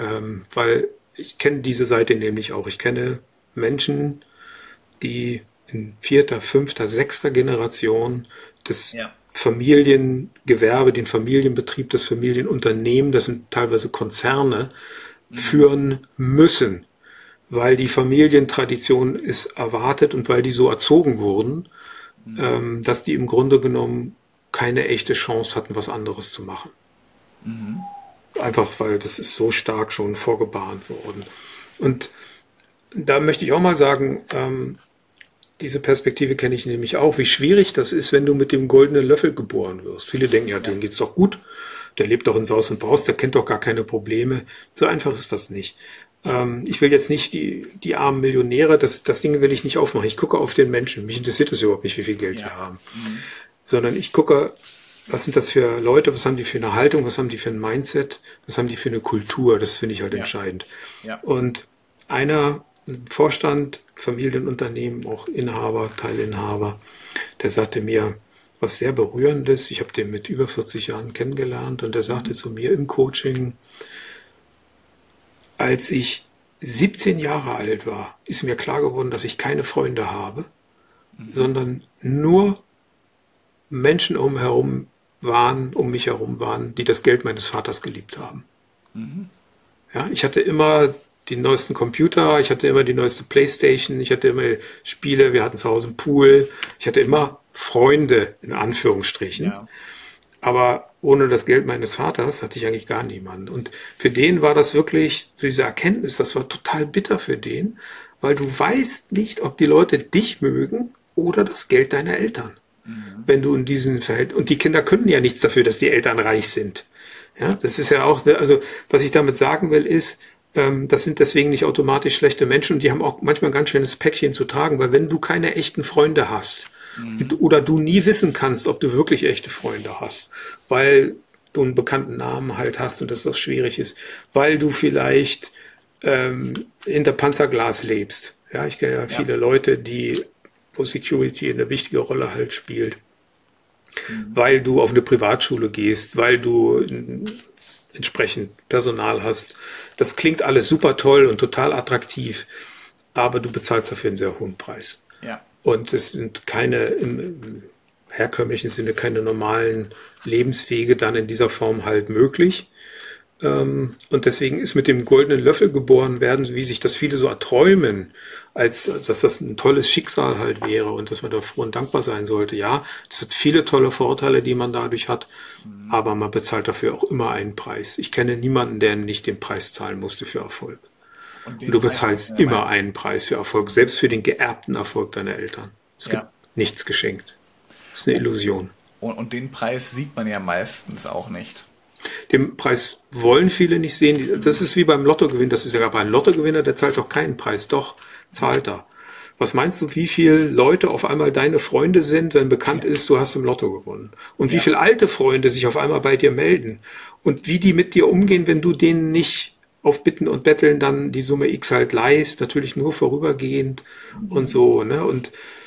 weil ich kenne diese Seite nämlich auch. Ich kenne Menschen, die in 4., 5., 6. Generation des Familiengewerbe, den Familienbetrieb, das Familienunternehmen, das sind teilweise Konzerne, führen müssen, weil die Familientradition ist erwartet und weil die so erzogen wurden, dass die im Grunde genommen keine echte Chance hatten, was anderes zu machen. Einfach weil das ist so stark schon vorgebahnt worden. Und da möchte ich auch mal sagen, diese Perspektive kenne ich nämlich auch, wie schwierig das ist, wenn du mit dem goldenen Löffel geboren wirst. Viele denken, ja, denen geht's doch gut, der lebt doch in Saus und Braus, der kennt doch gar keine Probleme. So einfach ist das nicht. Ich will jetzt nicht die armen Millionäre, das Ding will ich nicht aufmachen. Ich gucke auf den Menschen. Mich interessiert es überhaupt nicht, wie viel Geld die haben. Sondern ich gucke, was sind das für Leute, was haben die für eine Haltung, was haben die für ein Mindset, was haben die für eine Kultur. Das finde ich halt entscheidend. Und ein Vorstand, Familienunternehmen, auch Inhaber, Teilinhaber, der sagte mir was sehr Berührendes. Ich habe den mit über 40 Jahren kennengelernt und der sagte zu mir im Coaching, als ich 17 Jahre alt war, ist mir klar geworden, dass ich keine Freunde habe, sondern nur Menschen um mich herum waren, die das Geld meines Vaters geliebt haben. Ja, ich hatte immer die neuesten Computer, ich hatte immer die neueste Playstation, ich hatte immer Spiele, wir hatten zu Hause einen Pool, ich hatte immer Freunde, in Anführungsstrichen. Ja. Aber ohne das Geld meines Vaters hatte ich eigentlich gar niemanden. Und für den war das wirklich, diese Erkenntnis, das war total bitter für den, weil du weißt nicht, ob die Leute dich mögen oder das Geld deiner Eltern. Wenn du in diesen Verhältnissen, und die Kinder können ja nichts dafür, dass die Eltern reich sind. Ja, das ist ja auch, also was ich damit sagen will, ist, das sind deswegen nicht automatisch schlechte Menschen und die haben auch manchmal ein ganz schönes Päckchen zu tragen, weil wenn du keine echten Freunde hast oder du nie wissen kannst, ob du wirklich echte Freunde hast, weil du einen bekannten Namen halt hast und das auch schwierig ist, weil du vielleicht hinter Panzerglas lebst. Ja, ich kenne ja viele Leute, wo Security eine wichtige Rolle halt spielt, weil du auf eine Privatschule gehst, weil du entsprechend Personal hast. Das klingt alles super toll und total attraktiv, aber du bezahlst dafür einen sehr hohen Preis. Ja. Und es sind keine, im herkömmlichen Sinne, keine normalen Lebenswege dann in dieser Form halt möglich. Und deswegen ist mit dem goldenen Löffel geboren werden, wie sich das viele so erträumen, als dass das ein tolles Schicksal halt wäre und dass man da froh und dankbar sein sollte. Ja, das hat viele tolle Vorteile, die man dadurch hat, aber man bezahlt dafür auch immer einen Preis. Ich kenne niemanden, der nicht den Preis zahlen musste für Erfolg. Und du bezahlst immer einen Preis für Erfolg, selbst für den geerbten Erfolg deiner Eltern. Es gibt nichts geschenkt. Das ist eine Illusion. Und den Preis sieht man ja meistens auch nicht. Den Preis wollen viele nicht sehen. Das ist wie beim Lottogewinn. Das ist ja aber ein Lottogewinner, der zahlt doch keinen Preis. Doch, zahlt er. Was meinst du, wie viele Leute auf einmal deine Freunde sind, wenn bekannt ist, du hast im Lotto gewonnen? Und wie viele alte Freunde sich auf einmal bei dir melden? Und wie die mit dir umgehen, wenn du denen nicht auf Bitten und Betteln dann die Summe X halt leist, natürlich nur vorübergehend und so, ne? Und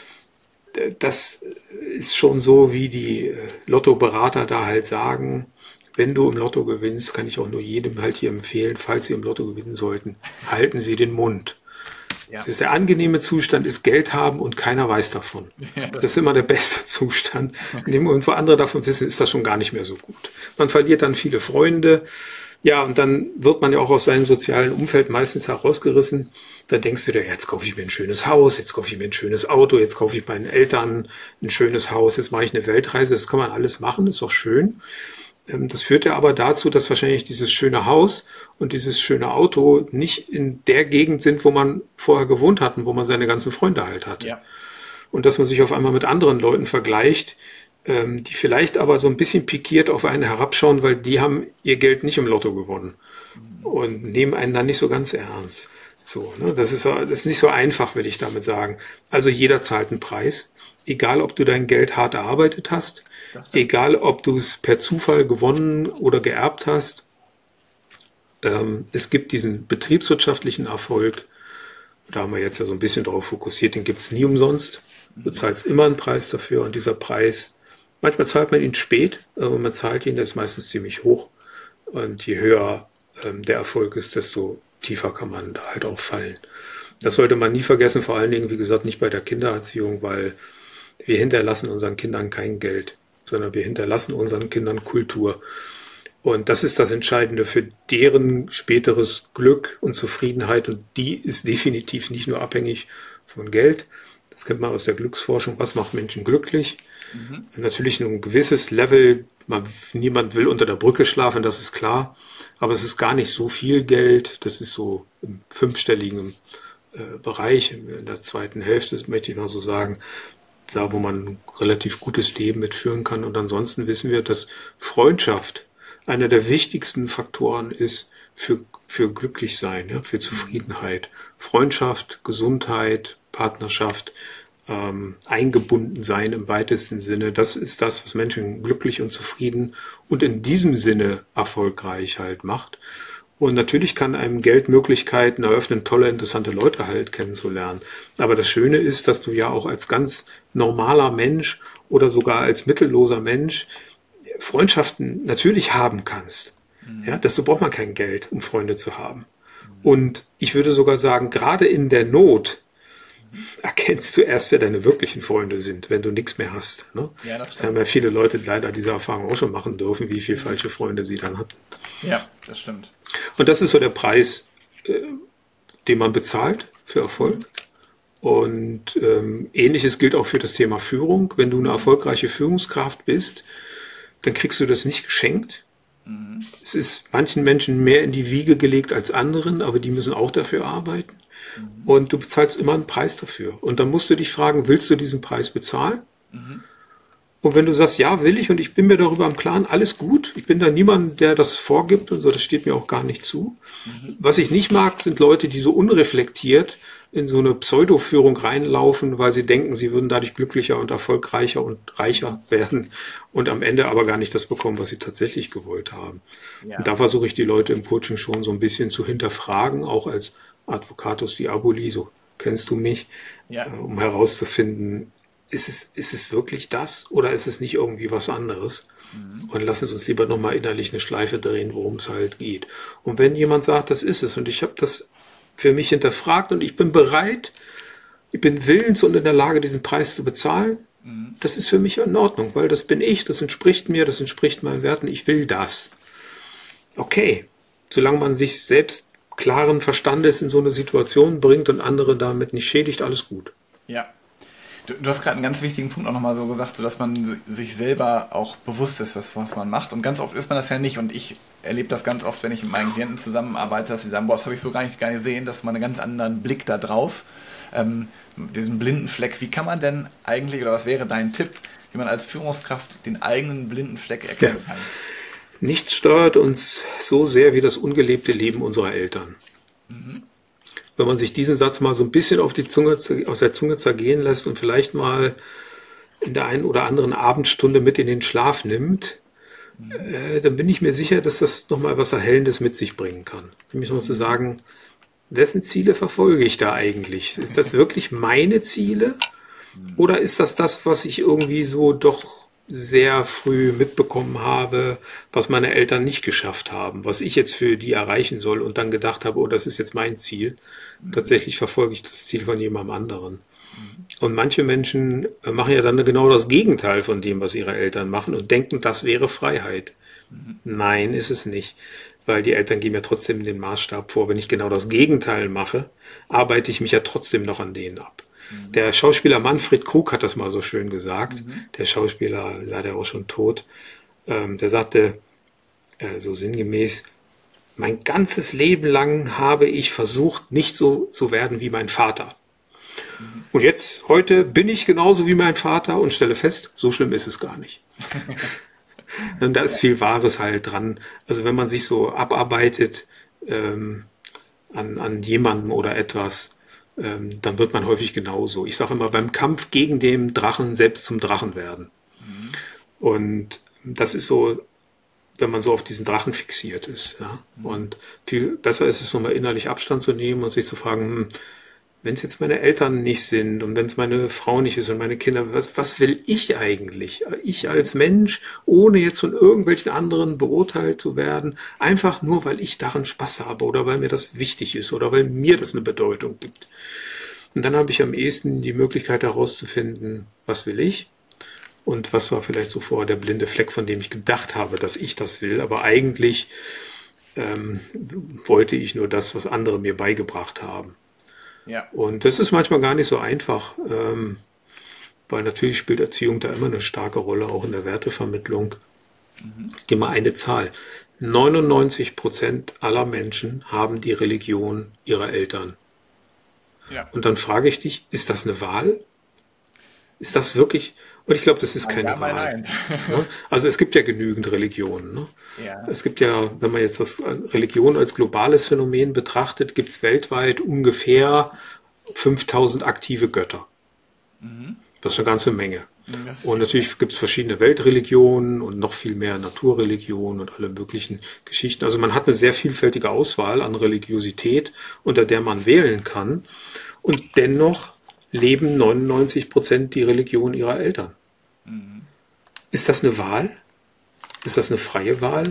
das ist schon so, wie die Lottoberater da halt sagen, wenn du im Lotto gewinnst, kann ich auch nur jedem halt hier empfehlen, falls Sie im Lotto gewinnen sollten, halten Sie den Mund. Ja. Das ist der angenehme Zustand, ist Geld haben und keiner weiß davon. Ja. Das ist immer der beste Zustand. In dem Moment, wo andere davon wissen, ist das schon gar nicht mehr so gut. Man verliert dann viele Freunde. Ja, und dann wird man ja auch aus seinem sozialen Umfeld meistens herausgerissen. Da denkst du dir, jetzt kaufe ich mir ein schönes Haus, jetzt kaufe ich mir ein schönes Auto, jetzt kaufe ich meinen Eltern ein schönes Haus, jetzt mache ich eine Weltreise. Das kann man alles machen, ist auch schön. Das führt ja aber dazu, dass wahrscheinlich dieses schöne Haus und dieses schöne Auto nicht in der Gegend sind, wo man vorher gewohnt hat und wo man seine ganzen Freunde halt hat. Ja. Und dass man sich auf einmal mit anderen Leuten vergleicht, die vielleicht aber so ein bisschen pikiert auf einen herabschauen, weil die haben ihr Geld nicht im Lotto gewonnen und nehmen einen dann nicht so ganz ernst. So, ne? Das ist nicht so einfach, will ich damit sagen. Also jeder zahlt einen Preis, egal ob du dein Geld hart erarbeitet hast, egal ob du es per Zufall gewonnen oder geerbt hast. Es gibt diesen betriebswirtschaftlichen Erfolg, da haben wir jetzt ja so ein bisschen drauf fokussiert, den gibt es nie umsonst. Du zahlst immer einen Preis dafür und dieser Preis, manchmal zahlt man ihn spät, aber man zahlt ihn, der ist meistens ziemlich hoch. Und je höher der Erfolg ist, desto tiefer kann man da halt auch fallen. Das sollte man nie vergessen, vor allen Dingen, wie gesagt, nicht bei der Kindererziehung, weil wir hinterlassen unseren Kindern kein Geld, sondern wir hinterlassen unseren Kindern Kultur. Und das ist das Entscheidende für deren späteres Glück und Zufriedenheit. Und die ist definitiv nicht nur abhängig von Geld. Das kennt man aus der Glücksforschung. Was macht Menschen glücklich? Natürlich ein gewisses Level. Niemand will unter der Brücke schlafen, das ist klar. Aber es ist gar nicht so viel Geld. Das ist so im fünfstelligen Bereich, in der zweiten Hälfte, möchte ich mal so sagen, da wo man ein relativ gutes Leben mitführen kann. Und ansonsten wissen wir, dass Freundschaft einer der wichtigsten Faktoren ist für Glücklichsein, ja, für Zufriedenheit. Freundschaft, Gesundheit, Partnerschaft, eingebunden sein im weitesten Sinne. Das ist das, was Menschen glücklich und zufrieden und in diesem Sinne erfolgreich halt macht. Und natürlich kann einem Geld Möglichkeiten eröffnen, tolle, interessante Leute halt kennenzulernen. Aber das Schöne ist, dass du ja auch als ganz normaler Mensch oder sogar als mittelloser Mensch Freundschaften natürlich haben kannst. Ja, dazu braucht man kein Geld, um Freunde zu haben. Und ich würde sogar sagen, gerade in der Not erkennst du erst, wer deine wirklichen Freunde sind, wenn du nichts mehr hast. Ne? Ja, das haben ja viele Leute leider diese Erfahrung auch schon machen dürfen, wie viele falsche Freunde sie dann hatten. Ja, das stimmt. Und das ist so der Preis, den man bezahlt für Erfolg. Und Ähnliches gilt auch für das Thema Führung. Wenn du eine erfolgreiche Führungskraft bist, dann kriegst du das nicht geschenkt. Es ist manchen Menschen mehr in die Wiege gelegt als anderen, aber die müssen auch dafür arbeiten. Und du bezahlst immer einen Preis dafür. Und dann musst du dich fragen, willst du diesen Preis bezahlen? Und wenn du sagst, ja, will ich und ich bin mir darüber im Klaren, alles gut. Ich bin da niemand, der das vorgibt und so, das steht mir auch gar nicht zu. Was ich nicht mag, sind Leute, die so unreflektiert in so eine Pseudoführung reinlaufen, weil sie denken, sie würden dadurch glücklicher und erfolgreicher und reicher werden und am Ende aber gar nicht das bekommen, was sie tatsächlich gewollt haben. Ja. Und da versuche ich die Leute im Coaching schon so ein bisschen zu hinterfragen, auch als Advocatus Diaboli, so kennst du mich, ja. Um herauszufinden, ist es wirklich das oder ist es nicht irgendwie was anderes? Und lassen Sie uns lieber nochmal innerlich eine Schleife drehen, worum es halt geht. Und wenn jemand sagt, das ist es und ich habe das für mich hinterfragt und ich bin bereit, ich bin willens und in der Lage, diesen Preis zu bezahlen, das ist für mich in Ordnung, weil das bin ich, das entspricht mir, das entspricht meinen Werten, ich will das. Okay, solange man sich selbst klaren Verstandes in so eine Situation bringt und andere damit nicht schädigt, alles gut. Ja. Du hast gerade einen ganz wichtigen Punkt auch nochmal so gesagt, so dass man sich selber auch bewusst ist, was man macht. Und ganz oft ist man das ja nicht. Und ich erlebe das ganz oft, wenn ich mit meinen Klienten zusammenarbeite, dass sie sagen, boah, das habe ich so gar nicht gesehen, dass man einen ganz anderen Blick da drauf, diesen blinden Fleck. Wie kann man denn eigentlich, oder was wäre dein Tipp, wie man als Führungskraft den eigenen blinden Fleck erkennen kann? Nichts steuert uns so sehr wie das ungelebte Leben unserer Eltern. Wenn man sich diesen Satz mal so ein bisschen aus der Zunge zergehen lässt und vielleicht mal in der einen oder anderen Abendstunde mit in den Schlaf nimmt, dann bin ich mir sicher, dass das nochmal was Erhellendes mit sich bringen kann. Nämlich nochmal zu sagen, wessen Ziele verfolge ich da eigentlich? Sind das wirklich meine Ziele? Oder ist das, was ich irgendwie so doch sehr früh mitbekommen habe, was meine Eltern nicht geschafft haben, was ich jetzt für die erreichen soll und dann gedacht habe, oh, das ist jetzt mein Ziel. Tatsächlich verfolge ich das Ziel von jemandem anderen. Und manche Menschen machen ja dann genau das Gegenteil von dem, was ihre Eltern machen und denken, das wäre Freiheit. Nein, ist es nicht, weil die Eltern geben ja trotzdem den Maßstab vor. Wenn ich genau das Gegenteil mache, arbeite ich mich ja trotzdem noch an denen ab. Der Schauspieler Manfred Krug hat das mal so schön gesagt. Der Schauspieler, leider auch schon tot, der sagte so sinngemäß, mein ganzes Leben lang habe ich versucht, nicht so zu werden wie mein Vater. Und jetzt, heute bin ich genauso wie mein Vater und stelle fest, so schlimm ist es gar nicht. Und da ist viel Wahres halt dran. Also wenn man sich so abarbeitet an jemandem oder etwas, dann wird man häufig genauso. Ich sage immer, beim Kampf gegen den Drachen selbst zum Drachen werden. Und das ist so, wenn man so auf diesen Drachen fixiert ist. Ja? Und viel besser ist es, nochmal innerlich Abstand zu nehmen und sich zu fragen, wenn es jetzt meine Eltern nicht sind und wenn es meine Frau nicht ist und meine Kinder, was will ich eigentlich? Ich als Mensch, ohne jetzt von irgendwelchen anderen beurteilt zu werden, einfach nur, weil ich daran Spaß habe oder weil mir das wichtig ist oder weil mir das eine Bedeutung gibt. Und dann habe ich am ehesten die Möglichkeit herauszufinden, was will ich? Und was war vielleicht so vorher der blinde Fleck, von dem ich gedacht habe, dass ich das will, aber eigentlich wollte ich nur das, was andere mir beigebracht haben. Ja. Und das ist manchmal gar nicht so einfach, weil natürlich spielt Erziehung da immer eine starke Rolle, auch in der Wertevermittlung. Ich gebe mal eine Zahl. 99% aller Menschen haben die Religion ihrer Eltern. Ja. Und dann frage ich dich, ist das eine Wahl? Ist das wirklich? Und ich glaube, das ist keine Wahl. Nein. Also es gibt ja genügend Religionen. Ne? Ja. Es gibt ja, wenn man jetzt das Religion als globales Phänomen betrachtet, gibt es weltweit ungefähr 5000 aktive Götter. Das ist eine ganze Menge. Und natürlich gibt es verschiedene Weltreligionen und noch viel mehr Naturreligionen und alle möglichen Geschichten. Also man hat eine sehr vielfältige Auswahl an Religiosität, unter der man wählen kann. Und dennoch leben 99% die Religion ihrer Eltern. Ist das eine Wahl? Ist das eine freie Wahl?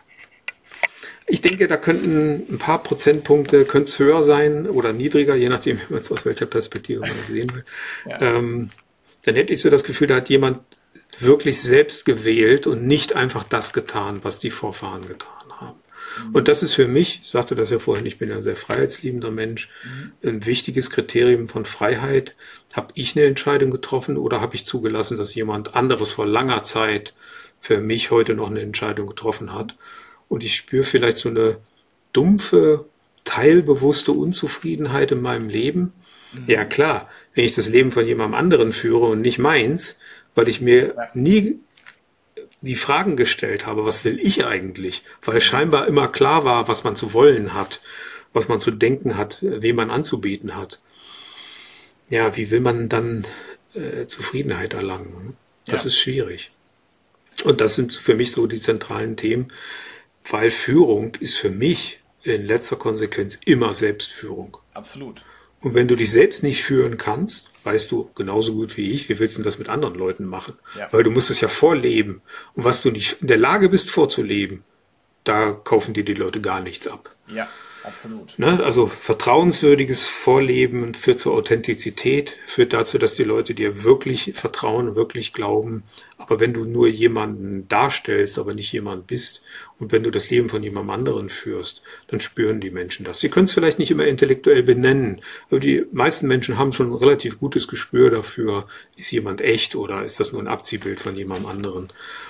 Ich denke, da könnten ein paar Prozentpunkte könnte es höher sein oder niedriger, je nachdem, aus welcher Perspektive man das sehen will. Ja. Dann hätte ich so das Gefühl, da hat jemand wirklich selbst gewählt und nicht einfach das getan, was die Vorfahren getan haben. Und das ist für mich, ich sagte das ja vorhin, ich bin ja ein sehr freiheitsliebender Mensch, ein wichtiges Kriterium von Freiheit. Habe ich eine Entscheidung getroffen oder habe ich zugelassen, dass jemand anderes vor langer Zeit für mich heute noch eine Entscheidung getroffen hat? Und ich spüre vielleicht so eine dumpfe, teilbewusste Unzufriedenheit in meinem Leben. Ja klar, wenn ich das Leben von jemandem anderen führe und nicht meins, weil ich mir nie die Fragen gestellt habe, was will ich eigentlich? Weil scheinbar immer klar war, was man zu wollen hat, was man zu denken hat, wem man anzubieten hat. Ja, wie will man dann Zufriedenheit erlangen? Das ist schwierig. Und das sind für mich so die zentralen Themen, weil Führung ist für mich in letzter Konsequenz immer Selbstführung. Absolut. Und wenn du dich selbst nicht führen kannst, weißt du genauso gut wie ich, wie willst du das mit anderen Leuten machen? Ja. Weil du musst es ja vorleben. Und was du nicht in der Lage bist vorzuleben, da kaufen dir die Leute gar nichts ab. Ja, absolut. Ne? Also vertrauenswürdiges Vorleben führt zur Authentizität, führt dazu, dass die Leute dir wirklich vertrauen, wirklich glauben. Aber wenn du nur jemanden darstellst, aber nicht jemand bist, und wenn du das Leben von jemandem anderen führst, dann spüren die Menschen das. Sie können es vielleicht nicht immer intellektuell benennen, aber die meisten Menschen haben schon ein relativ gutes Gespür dafür, ist jemand echt oder ist das nur ein Abziehbild von jemandem anderen.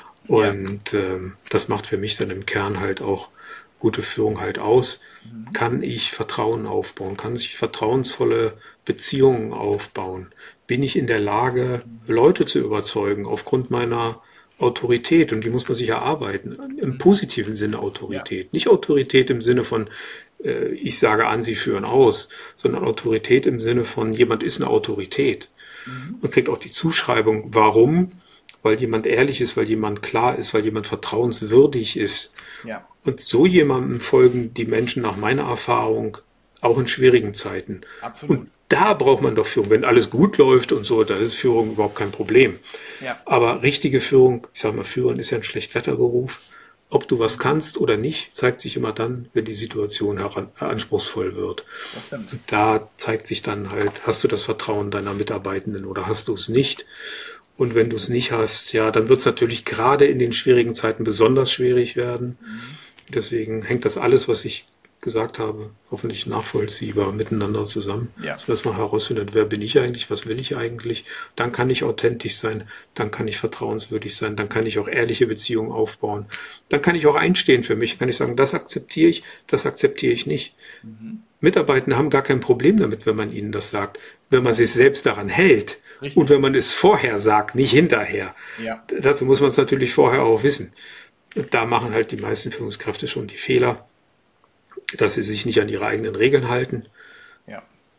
Und das macht für mich dann im Kern halt auch gute Führung halt aus. Kann ich Vertrauen aufbauen? Kann ich vertrauensvolle Beziehungen aufbauen? Bin ich in der Lage, Leute zu überzeugen aufgrund meiner Autorität? Und die muss man sich erarbeiten. Im positiven Sinne Autorität. Nicht Autorität im Sinne von, ich sage an, sie führen aus, sondern Autorität im Sinne von, jemand ist eine Autorität. Und kriegt auch die Zuschreibung. Warum? Weil jemand ehrlich ist, weil jemand klar ist, weil jemand vertrauenswürdig ist. Ja. Und so jemandem folgen die Menschen nach meiner Erfahrung auch in schwierigen Zeiten. Absolut. Und da braucht man doch Führung. Wenn alles gut läuft und so, da ist Führung überhaupt kein Problem. Ja. Aber richtige Führung, ich sage mal, Führen ist ja ein Schlechtwetterberuf. Ob du was kannst oder nicht, zeigt sich immer dann, wenn die Situation anspruchsvoll wird. Und da zeigt sich dann halt, hast du das Vertrauen deiner Mitarbeitenden oder hast du es nicht? Und wenn du es nicht hast, ja, dann wird es natürlich gerade in den schwierigen Zeiten besonders schwierig werden. Deswegen hängt das alles, was ich gesagt habe, hoffentlich nachvollziehbar miteinander zusammen. Ja. Dass man erstmal herausfindet, wer bin ich eigentlich, was will ich eigentlich. Dann kann ich authentisch sein, dann kann ich vertrauenswürdig sein, dann kann ich auch ehrliche Beziehungen aufbauen. Dann kann ich auch einstehen für mich, kann ich sagen, das akzeptiere ich nicht. Mitarbeitende haben gar kein Problem damit, wenn man ihnen das sagt, wenn man sich selbst daran hält. Richtig. Und wenn man es vorher sagt, nicht hinterher. Ja. Dazu muss man es natürlich vorher auch wissen. Und da machen halt die meisten Führungskräfte schon die Fehler, dass sie sich nicht an ihre eigenen Regeln halten. Ja.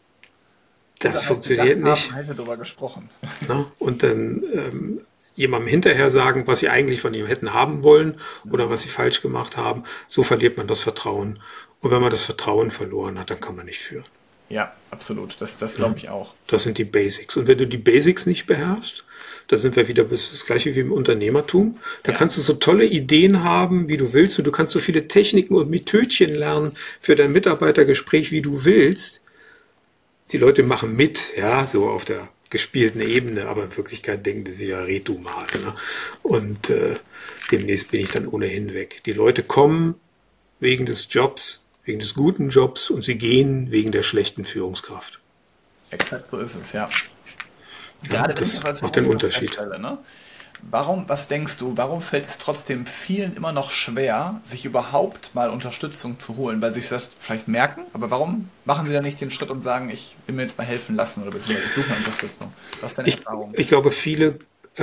Das funktioniert nicht. Haben wir darüber gesprochen. Na? Und dann jemandem hinterher sagen, was sie eigentlich von ihm hätten haben wollen oder was sie falsch gemacht haben. So verliert man das Vertrauen. Und wenn man das Vertrauen verloren hat, dann kann man nicht führen. Ja, absolut. Das glaube ich auch. Das sind die Basics. Und wenn du die Basics nicht beherrschst, da sind wir wieder das Gleiche wie im Unternehmertum. Da Ja. kannst du so tolle Ideen haben, wie du willst, und du kannst so viele Techniken und Methodchen lernen für dein Mitarbeitergespräch, wie du willst. Die Leute machen mit, ja, so auf der gespielten Ebene, aber in Wirklichkeit denken die sich, ja, red du mal. Ne? Und demnächst bin ich dann ohnehin weg. Die Leute kommen wegen des Jobs, wegen des guten Jobs, und sie gehen wegen der schlechten Führungskraft. Exakt so ist es, ja. Ja, Gerade wenn ich das aber als macht den Führungskraft Unterschied. feststelle, ne? Was denkst du, warum fällt es trotzdem vielen immer noch schwer, sich überhaupt mal Unterstützung zu holen? Weil sie sich das vielleicht merken, aber warum machen sie dann nicht den Schritt und sagen, ich will mir jetzt mal helfen lassen oder beziehungsweise ich suche eine Unterstützung? Was ist deine Erfahrung? Ich glaube, viele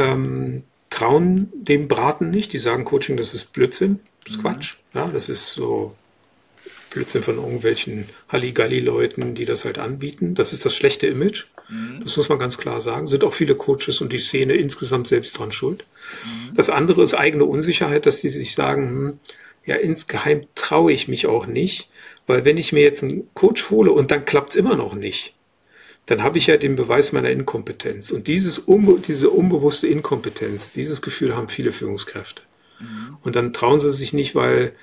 trauen dem Braten nicht. Die sagen, Coaching, das ist Blödsinn, das ist Quatsch. Ja, das ist so Blödsinn von irgendwelchen Halligalli-Leuten, die das halt anbieten. Das ist das schlechte Image. Das muss man ganz klar sagen. Sind auch viele Coaches und die Szene insgesamt selbst dran schuld. Das andere ist eigene Unsicherheit, dass die sich sagen, ja, insgeheim traue ich mich auch nicht, weil wenn ich mir jetzt einen Coach hole und dann klappt es immer noch nicht, dann habe ich ja den Beweis meiner Inkompetenz. Und diese unbewusste Inkompetenz, dieses Gefühl haben viele Führungskräfte. Und dann trauen sie sich nicht, weil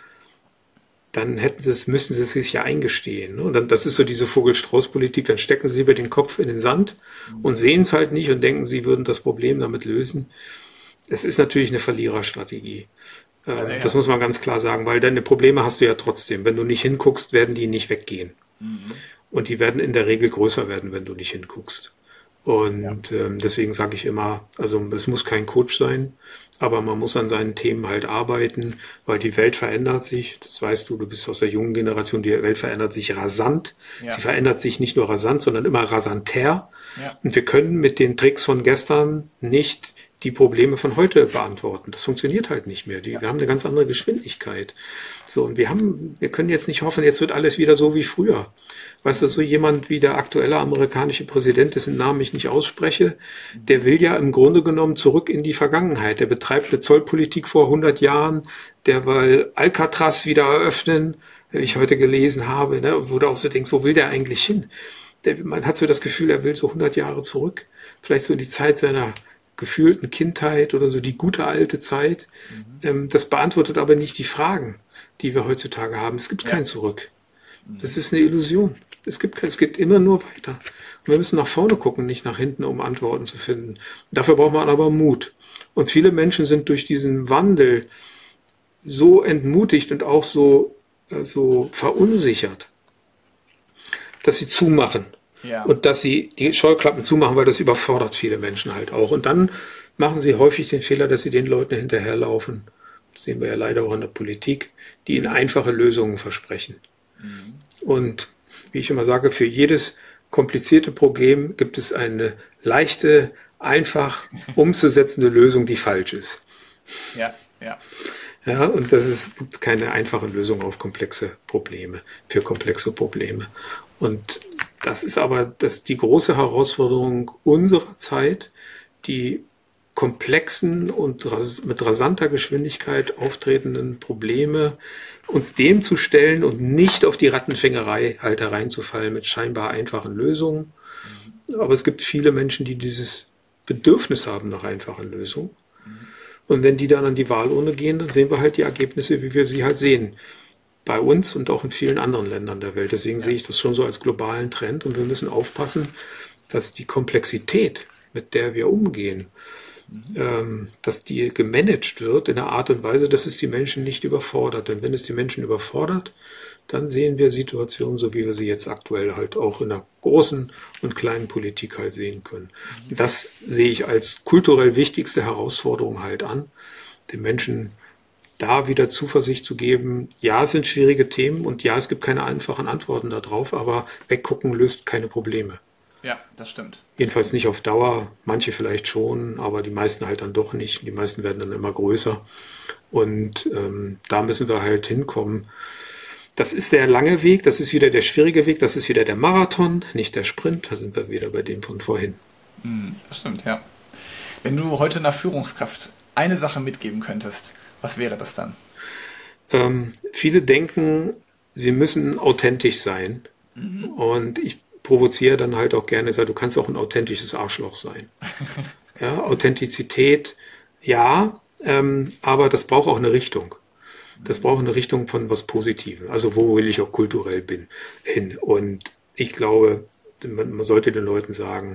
dann müssen sie es sich ja eingestehen. Ne? Und dann, das ist so diese Vogel-Strauß-Politik, dann stecken sie lieber den Kopf in den Sand und sehen es halt nicht und denken, sie würden das Problem damit lösen. Es ist natürlich eine Verliererstrategie. Ja. Das muss man ganz klar sagen, weil deine Probleme hast du ja trotzdem. Wenn du nicht hinguckst, werden die nicht weggehen. Und die werden in der Regel größer werden, wenn du nicht hinguckst. Und deswegen sage ich immer, also es muss kein Coach sein, aber man muss an seinen Themen halt arbeiten, weil die Welt verändert sich. Das weißt du, du bist aus der jungen Generation, die Welt verändert sich rasant. Ja. Sie verändert sich nicht nur rasant, sondern immer rasanter. Ja. Und wir können mit den Tricks von gestern nicht die Probleme von heute beantworten. Das funktioniert halt nicht mehr. Wir haben eine ganz andere Geschwindigkeit. So, und wir können jetzt nicht hoffen, jetzt wird alles wieder so wie früher. Weißt du, so jemand wie der aktuelle amerikanische Präsident, dessen Namen ich nicht ausspreche, der will ja im Grunde genommen zurück in die Vergangenheit. Der betreibt eine Zollpolitik vor 100 Jahren, der will Alcatraz wieder eröffnen, wie ich heute gelesen habe, ne, wo du auch so denkst, wo will der eigentlich hin? Man hat so das Gefühl, er will so 100 Jahre zurück, vielleicht so in die Zeit seiner gefühlten Kindheit oder so die gute alte Zeit. Das beantwortet aber nicht die Fragen, die wir heutzutage haben. Es gibt kein Zurück. Das ist eine Illusion. Es geht immer nur weiter. Und wir müssen nach vorne gucken, nicht nach hinten, um Antworten zu finden. Dafür braucht man aber Mut. Und viele Menschen sind durch diesen Wandel so entmutigt und auch so verunsichert, dass sie zumachen. Ja. Und dass sie die Scheuklappen zumachen, weil das überfordert viele Menschen halt auch. Und dann machen sie häufig den Fehler, dass sie den Leuten hinterherlaufen. Das sehen wir ja leider auch in der Politik, die ihnen einfache Lösungen versprechen. Und wie ich immer sage, für jedes komplizierte Problem gibt es eine leichte, einfach umzusetzende Lösung, die falsch ist. Ja, ja. Ja, und gibt keine einfache Lösung für komplexe Probleme. Und das ist aber die große Herausforderung unserer Zeit, die komplexen und mit rasanter Geschwindigkeit auftretenden Probleme, uns dem zu stellen und nicht auf die Rattenfängerei halt hereinzufallen mit scheinbar einfachen Lösungen. Aber es gibt viele Menschen, die dieses Bedürfnis haben nach einfachen Lösungen. Und wenn die dann an die Wahlurne gehen, dann sehen wir halt die Ergebnisse, wie wir sie halt sehen. Bei uns und auch in vielen anderen Ländern der Welt. Deswegen sehe ich das schon so als globalen Trend. Und wir müssen aufpassen, dass die Komplexität, mit der wir umgehen, dass die gemanagt wird in einer Art und Weise, dass es die Menschen nicht überfordert. Denn wenn es die Menschen überfordert, dann sehen wir Situationen, so wie wir sie jetzt aktuell halt auch in der großen und kleinen Politik halt sehen können. Das sehe ich als kulturell wichtigste Herausforderung halt an, den Menschen da wieder Zuversicht zu geben. Ja, es sind schwierige Themen und ja, es gibt keine einfachen Antworten darauf, aber weggucken löst keine Probleme. Ja, das stimmt. Jedenfalls nicht auf Dauer, manche vielleicht schon, aber die meisten halt dann doch nicht. Die meisten werden dann immer größer und da müssen wir halt hinkommen. Das ist der lange Weg, das ist wieder der schwierige Weg, das ist wieder der Marathon, nicht der Sprint. Da sind wir wieder bei dem von vorhin. Das stimmt, ja. Wenn du heute einer Führungskraft eine Sache mitgeben könntest, was wäre das dann? Viele denken, sie müssen authentisch sein. Und provoziere dann halt auch gerne, sage, du kannst auch ein authentisches Arschloch sein. Ja, Authentizität, ja, aber das braucht auch eine Richtung. Das braucht eine Richtung von was Positivem. Also wo will ich auch kulturell hin. Und ich glaube, man sollte den Leuten sagen,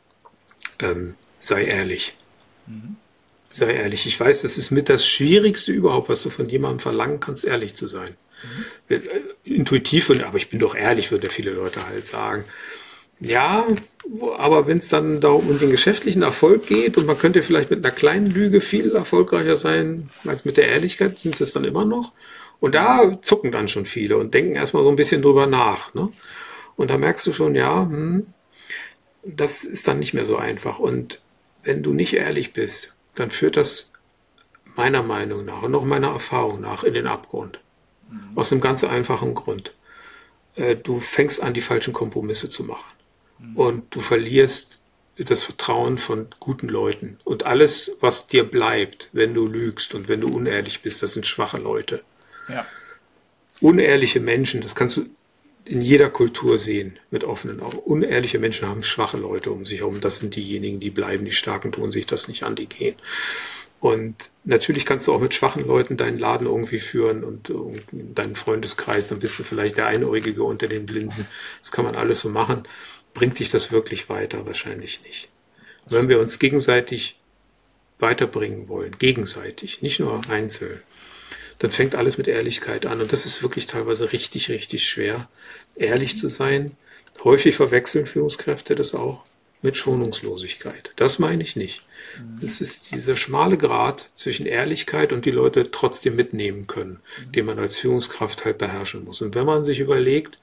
sei ehrlich. Sei ehrlich. Ich weiß, das ist mit das Schwierigste überhaupt, was du von jemandem verlangen kannst, ehrlich zu sein. Intuitiv, aber ich bin doch ehrlich, würde viele Leute halt sagen. Ja, aber wenn es dann da um den geschäftlichen Erfolg geht und man könnte vielleicht mit einer kleinen Lüge viel erfolgreicher sein als mit der Ehrlichkeit, sind es dann immer noch. Und da zucken dann schon viele und denken erstmal so ein bisschen drüber nach. Ne? Und da merkst du schon, ja, das ist dann nicht mehr so einfach. Und wenn du nicht ehrlich bist, dann führt das meiner Meinung nach und auch meiner Erfahrung nach in den Abgrund. Aus einem ganz einfachen Grund. Du fängst an, die falschen Kompromisse zu machen. Und du verlierst das Vertrauen von guten Leuten. Und alles, was dir bleibt, wenn du lügst und wenn du unehrlich bist, das sind schwache Leute. Ja. Unehrliche Menschen, das kannst du in jeder Kultur sehen, mit offenen Augen. Unehrliche Menschen haben schwache Leute um sich herum. Das sind diejenigen, die bleiben. Die Starken tun sich das nicht an, die gehen. Und natürlich kannst du auch mit schwachen Leuten deinen Laden irgendwie führen und deinen Freundeskreis, dann bist du vielleicht der Einäugige unter den Blinden. Das kann man alles so machen. Bringt dich das wirklich weiter? Wahrscheinlich nicht. Und wenn wir uns gegenseitig weiterbringen wollen, gegenseitig, nicht nur einzeln, dann fängt alles mit Ehrlichkeit an. Und das ist wirklich teilweise richtig, richtig schwer, ehrlich zu sein. Häufig verwechseln Führungskräfte das auch mit Schonungslosigkeit. Das meine ich nicht. Das ist dieser schmale Grat zwischen Ehrlichkeit und die Leute trotzdem mitnehmen können, den man als Führungskraft halt beherrschen muss. Und wenn man sich überlegt,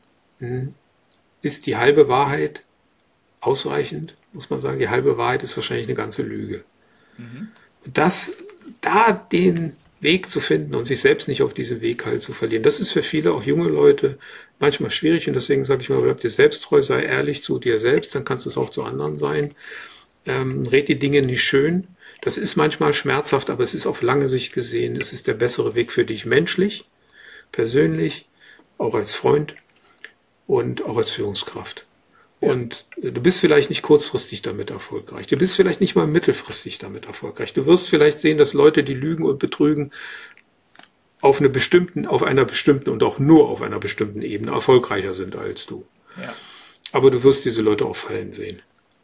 ist die halbe Wahrheit ausreichend, muss man sagen, die halbe Wahrheit ist wahrscheinlich eine ganze Lüge. Und da den Weg zu finden und sich selbst nicht auf diesem Weg halt zu verlieren, das ist für viele, auch junge Leute, manchmal schwierig. Und deswegen sage ich mal, bleib dir selbst treu, sei ehrlich zu dir selbst, dann kannst du es auch zu anderen sein. Red die Dinge nicht schön. Das ist manchmal schmerzhaft, aber es ist auf lange Sicht gesehen, es ist der bessere Weg für dich menschlich, persönlich, auch als Freund und auch als Führungskraft. Ja. Und du bist vielleicht nicht kurzfristig damit erfolgreich. Du bist vielleicht nicht mal mittelfristig damit erfolgreich. Du wirst vielleicht sehen, dass Leute, die lügen und betrügen, auf einer bestimmten und auch nur auf einer bestimmten Ebene erfolgreicher sind als du. Ja. Aber du wirst diese Leute auch fallen sehen.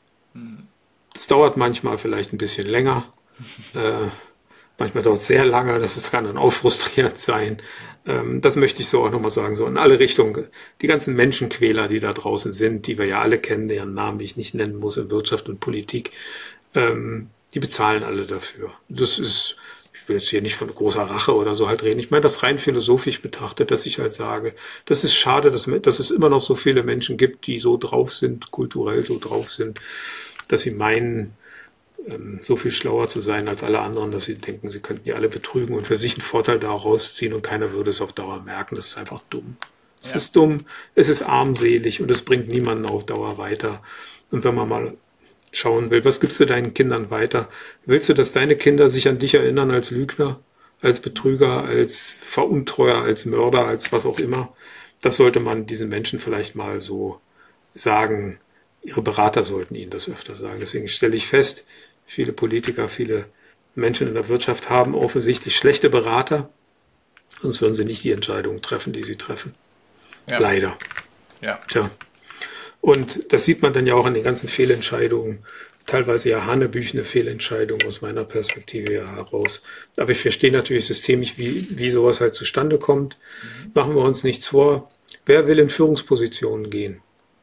Das dauert manchmal vielleicht ein bisschen länger. Manchmal dauert es sehr lange. Das kann dann auch frustrierend sein. Das möchte ich so auch nochmal sagen. So in alle Richtungen. Die ganzen Menschenquäler, die da draußen sind, die wir ja alle kennen, deren Namen ich nicht nennen muss in Wirtschaft und Politik, die bezahlen alle dafür. Das ist, ich will jetzt hier nicht von großer Rache oder so halt reden. Ich meine das rein philosophisch betrachtet, dass ich halt sage, das ist schade, dass es immer noch so viele Menschen gibt, die so drauf sind, kulturell so drauf sind, dass sie meinen, so viel schlauer zu sein als alle anderen, dass sie denken, sie könnten die alle betrügen und für sich einen Vorteil daraus ziehen und keiner würde es auf Dauer merken. Das ist einfach dumm. Es ist dumm, es ist armselig und es bringt niemanden auf Dauer weiter. Und wenn man mal schauen will, was gibst du deinen Kindern weiter? Willst du, dass deine Kinder sich an dich erinnern als Lügner, als Betrüger, als Veruntreuer, als Mörder, als was auch immer? Das sollte man diesen Menschen vielleicht mal so sagen. Ihre Berater sollten ihnen das öfter sagen. Deswegen stelle ich fest, viele Politiker, viele Menschen in der Wirtschaft haben offensichtlich schlechte Berater, sonst würden sie nicht die Entscheidungen treffen, die sie treffen. Ja. Leider. Ja. Tja. Und das sieht man dann ja auch an den ganzen Fehlentscheidungen, teilweise ja hanebüchene Fehlentscheidungen aus meiner Perspektive heraus. Aber ich verstehe natürlich systemisch, wie sowas halt zustande kommt. Machen wir uns nichts vor. Wer will in Führungspositionen gehen?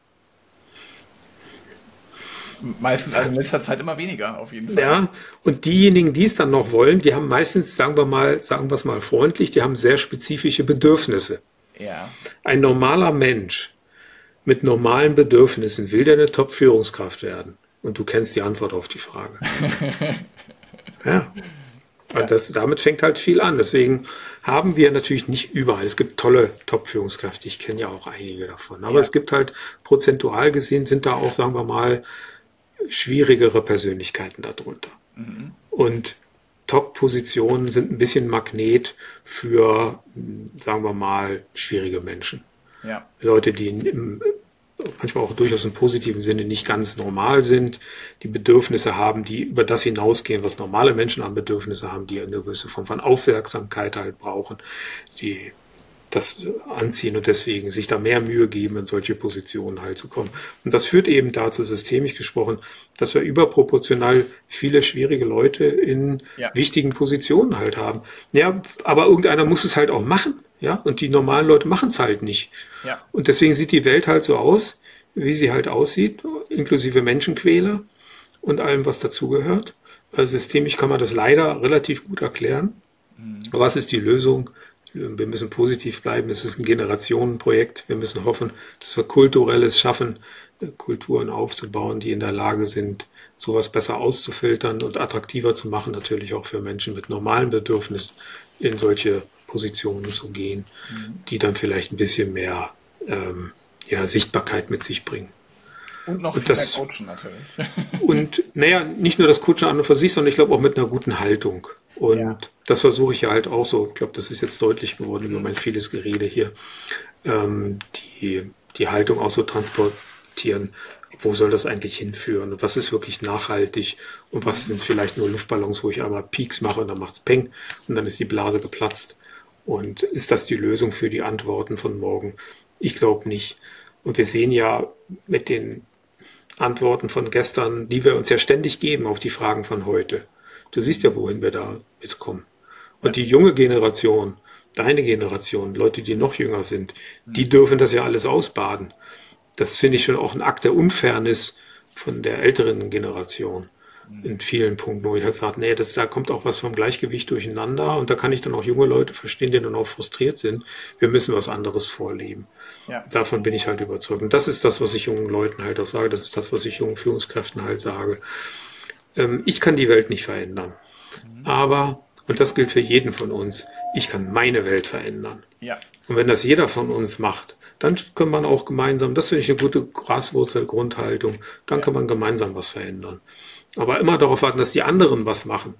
Meistens, also in letzter Zeit immer weniger, auf jeden Fall. Ja, und diejenigen, die es dann noch wollen, die haben meistens, sagen wir es mal freundlich, die haben sehr spezifische Bedürfnisse. Ja. Ein normaler Mensch mit normalen Bedürfnissen, will der eine Top-Führungskraft werden? Und du kennst die Antwort auf die Frage. Ja. Und damit fängt halt viel an. Deswegen haben wir natürlich nicht überall. Es gibt tolle Top-Führungskräfte. Ich kenne ja auch einige davon. Aber es gibt halt prozentual gesehen, sind da auch, sagen wir mal, schwierigere Persönlichkeiten darunter. Und Top-Positionen sind ein bisschen Magnet für, sagen wir mal, schwierige Menschen. Ja. Leute, die manchmal auch durchaus im positiven Sinne nicht ganz normal sind, die Bedürfnisse haben, die über das hinausgehen, was normale Menschen an Bedürfnisse haben, die eine gewisse Form von Aufmerksamkeit halt brauchen, die das anziehen und deswegen sich da mehr Mühe geben, in solche Positionen halt zu kommen. Und das führt eben dazu, systemisch gesprochen, dass wir überproportional viele schwierige Leute in wichtigen Positionen halt haben. Ja, aber irgendeiner muss es halt auch machen, ja, und die normalen Leute machen es halt nicht. Ja. Und deswegen sieht die Welt halt so aus, wie sie halt aussieht, inklusive Menschenquäler und allem, was dazugehört. Also systemisch kann man das leider relativ gut erklären. Aber was ist die Lösung? Wir müssen positiv bleiben. Es ist ein Generationenprojekt. Wir müssen hoffen, dass wir Kulturelles schaffen, Kulturen aufzubauen, die in der Lage sind, sowas besser auszufiltern und attraktiver zu machen, natürlich auch für Menschen mit normalen Bedürfnissen in solche Positionen zu gehen, die dann vielleicht ein bisschen mehr Sichtbarkeit mit sich bringen. Und noch viel mehr coachen natürlich. Und nicht nur das Coachen an und für sich, sondern ich glaube auch mit einer guten Haltung. Und das versuche ich ja halt auch so. Ich glaube, das ist jetzt deutlich geworden über mein vieles Gerede hier. Die Haltung auch so transportieren. Wo soll das eigentlich hinführen? Und was ist wirklich nachhaltig? Und was sind vielleicht nur Luftballons, wo ich einmal Pieks mache und dann macht's Peng und dann ist die Blase geplatzt. Und ist das die Lösung für die Antworten von morgen? Ich glaube nicht. Und wir sehen ja mit den Antworten von gestern, die wir uns ja ständig geben auf die Fragen von heute. Du siehst ja, wohin wir da mitkommen. Und die junge Generation, deine Generation, Leute, die noch jünger sind, die dürfen das ja alles ausbaden. Das finde ich schon auch ein Akt der Unfairness von der älteren Generation in vielen Punkten, wo ich halt sage, da kommt auch was vom Gleichgewicht durcheinander und da kann ich dann auch junge Leute verstehen, die dann auch frustriert sind. Wir müssen was anderes vorleben. Ja. Davon bin ich halt überzeugt. Und das ist das, was ich jungen Leuten halt auch sage. Das ist das, was ich jungen Führungskräften halt sage. Ich kann die Welt nicht verändern. Aber, und das gilt für jeden von uns, ich kann meine Welt verändern. Ja. Und wenn das jeder von uns macht, dann kann man auch gemeinsam, das finde ich eine gute Graswurzel-Grundhaltung, dann kann man gemeinsam was verändern. Aber immer darauf warten, dass die anderen was machen.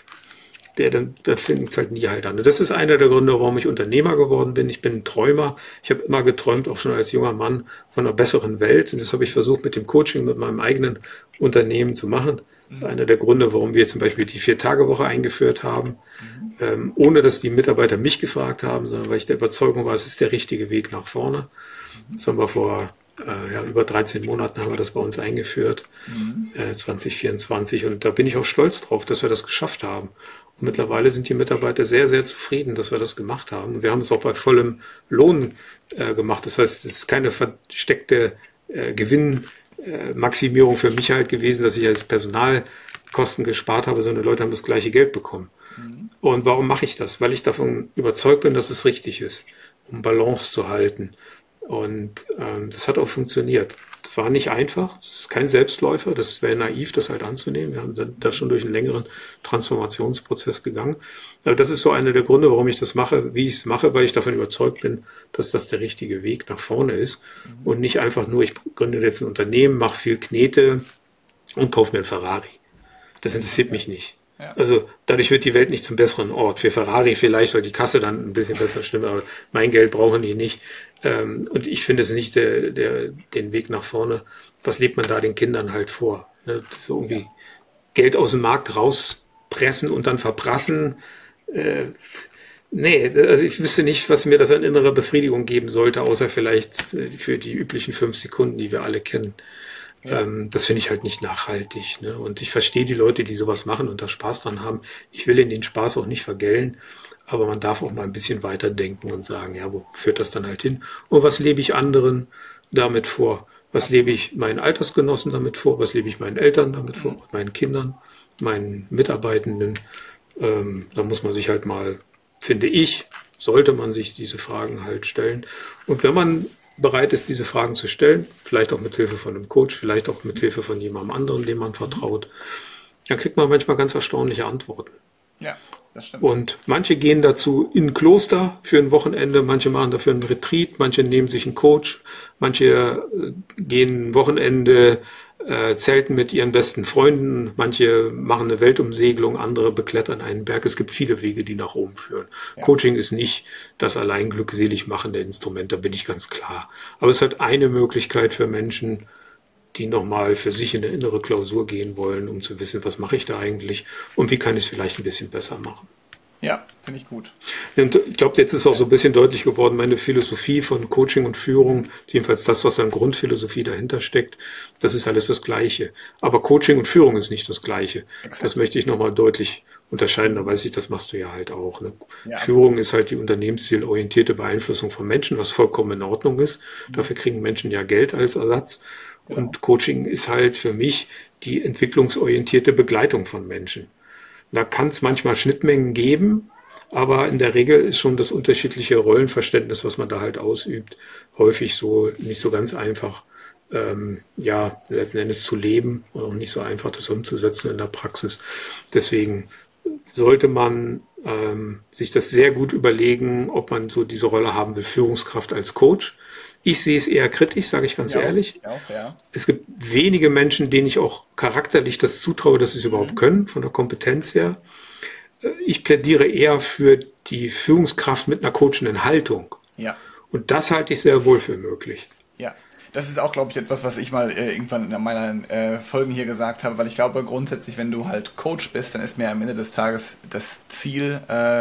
Da fängt es halt nie halt an. Und das ist einer der Gründe, warum ich Unternehmer geworden bin. Ich bin ein Träumer. Ich habe immer geträumt, auch schon als junger Mann, von einer besseren Welt. Und das habe ich versucht mit dem Coaching, mit meinem eigenen Unternehmen zu machen. Das ist einer der Gründe, warum wir zum Beispiel die 4-Tage-Woche eingeführt haben, ohne dass die Mitarbeiter mich gefragt haben, sondern weil ich der Überzeugung war, es ist der richtige Weg nach vorne. Das haben wir vor über 13 Monaten haben wir das bei uns eingeführt, 2024. Und da bin ich auch stolz drauf, dass wir das geschafft haben. Und mittlerweile sind die Mitarbeiter sehr, sehr zufrieden, dass wir das gemacht haben. Und wir haben es auch bei vollem Lohn gemacht. Das heißt, es ist keine versteckte Gewinnmaximierung für mich halt gewesen, dass ich als Personalkosten gespart habe, sondern die Leute haben das gleiche Geld bekommen. Und warum mache ich das? Weil ich davon überzeugt bin, dass es richtig ist, um Balance zu halten. Und das hat auch funktioniert. Es war nicht einfach, es ist kein Selbstläufer, das wäre naiv, das halt anzunehmen. Wir haben da schon durch einen längeren Transformationsprozess gegangen. Aber das ist so einer der Gründe, warum ich das mache, wie ich es mache, weil ich davon überzeugt bin, dass das der richtige Weg nach vorne ist. Und nicht einfach nur, ich gründe jetzt ein Unternehmen, mache viel Knete und kaufe mir ein Ferrari. Das interessiert mich nicht. Also dadurch wird die Welt nicht zum besseren Ort. Für Ferrari vielleicht, weil die Kasse dann ein bisschen besser stimmt, aber mein Geld brauchen die nicht. Und ich finde es nicht den Weg nach vorne. Was lebt man da den Kindern halt vor? Ne? So irgendwie Geld aus dem Markt rauspressen und dann verprassen. Also ich wüsste nicht, was mir das an innerer Befriedigung geben sollte, außer vielleicht für die üblichen 5 Sekunden, die wir alle kennen. Das finde ich halt nicht nachhaltig. Ne? Und ich verstehe die Leute, die sowas machen und da Spaß dran haben. Ich will ihnen den Spaß auch nicht vergällen, aber man darf auch mal ein bisschen weiterdenken und sagen, ja, wo führt das dann halt hin? Und was lebe ich anderen damit vor? Was lebe ich meinen Altersgenossen damit vor? Was lebe ich meinen Eltern damit vor? Meinen Kindern, meinen Mitarbeitenden? Da muss man sich halt mal, finde ich, sollte man sich diese Fragen halt stellen. Und wenn man bereit ist, diese Fragen zu stellen, vielleicht auch mit Hilfe von einem Coach, vielleicht auch mit Hilfe von jemandem anderen, dem man vertraut, dann kriegt man manchmal ganz erstaunliche Antworten. Ja, das stimmt. Und manche gehen dazu in ein Kloster für ein Wochenende, manche machen dafür einen Retreat, manche nehmen sich einen Coach, manche gehen ein Wochenende zelten mit ihren besten Freunden. Manche machen eine Weltumsegelung, andere beklettern einen Berg. Es gibt viele Wege, die nach oben führen. Ja. Coaching ist nicht das allein glückselig machende Instrument, da bin ich ganz klar. Aber es ist halt eine Möglichkeit für Menschen, die nochmal für sich in eine innere Klausur gehen wollen, um zu wissen, was mache ich da eigentlich und wie kann ich es vielleicht ein bisschen besser machen. Ja, finde ich gut. Und ich glaube, jetzt ist auch so ein bisschen deutlich geworden, meine Philosophie von Coaching und Führung, jedenfalls das, was an Grundphilosophie dahinter steckt, das ist alles das Gleiche. Aber Coaching und Führung ist nicht das Gleiche. Exakt. Das möchte ich nochmal deutlich unterscheiden, da weiß ich, das machst du ja halt auch. Ne? Ja. Führung ist halt die unternehmenszielorientierte Beeinflussung von Menschen, was vollkommen in Ordnung ist. Dafür kriegen Menschen ja Geld als Ersatz. Genau. Und Coaching ist halt für mich die entwicklungsorientierte Begleitung von Menschen. Da kann es manchmal Schnittmengen geben, aber in der Regel ist schon das unterschiedliche Rollenverständnis, was man da halt ausübt, häufig so nicht so ganz einfach, letzten Endes zu leben und auch nicht so einfach, das umzusetzen in der Praxis. Deswegen sollte man sich das sehr gut überlegen, ob man so diese Rolle haben will, Führungskraft als Coach. Ich sehe es eher kritisch, sage ich ganz ehrlich. Ja. Es gibt wenige Menschen, denen ich auch charakterlich das zutraue, dass sie es überhaupt können, von der Kompetenz her. Ich plädiere eher für die Führungskraft mit einer coachenden Haltung. Ja. Und das halte ich sehr wohl für möglich. Ja. Das ist auch, glaube ich, etwas, was ich mal irgendwann in meinen Folgen hier gesagt habe, weil ich glaube grundsätzlich, wenn du halt Coach bist, dann ist mir am Ende des Tages das Ziel,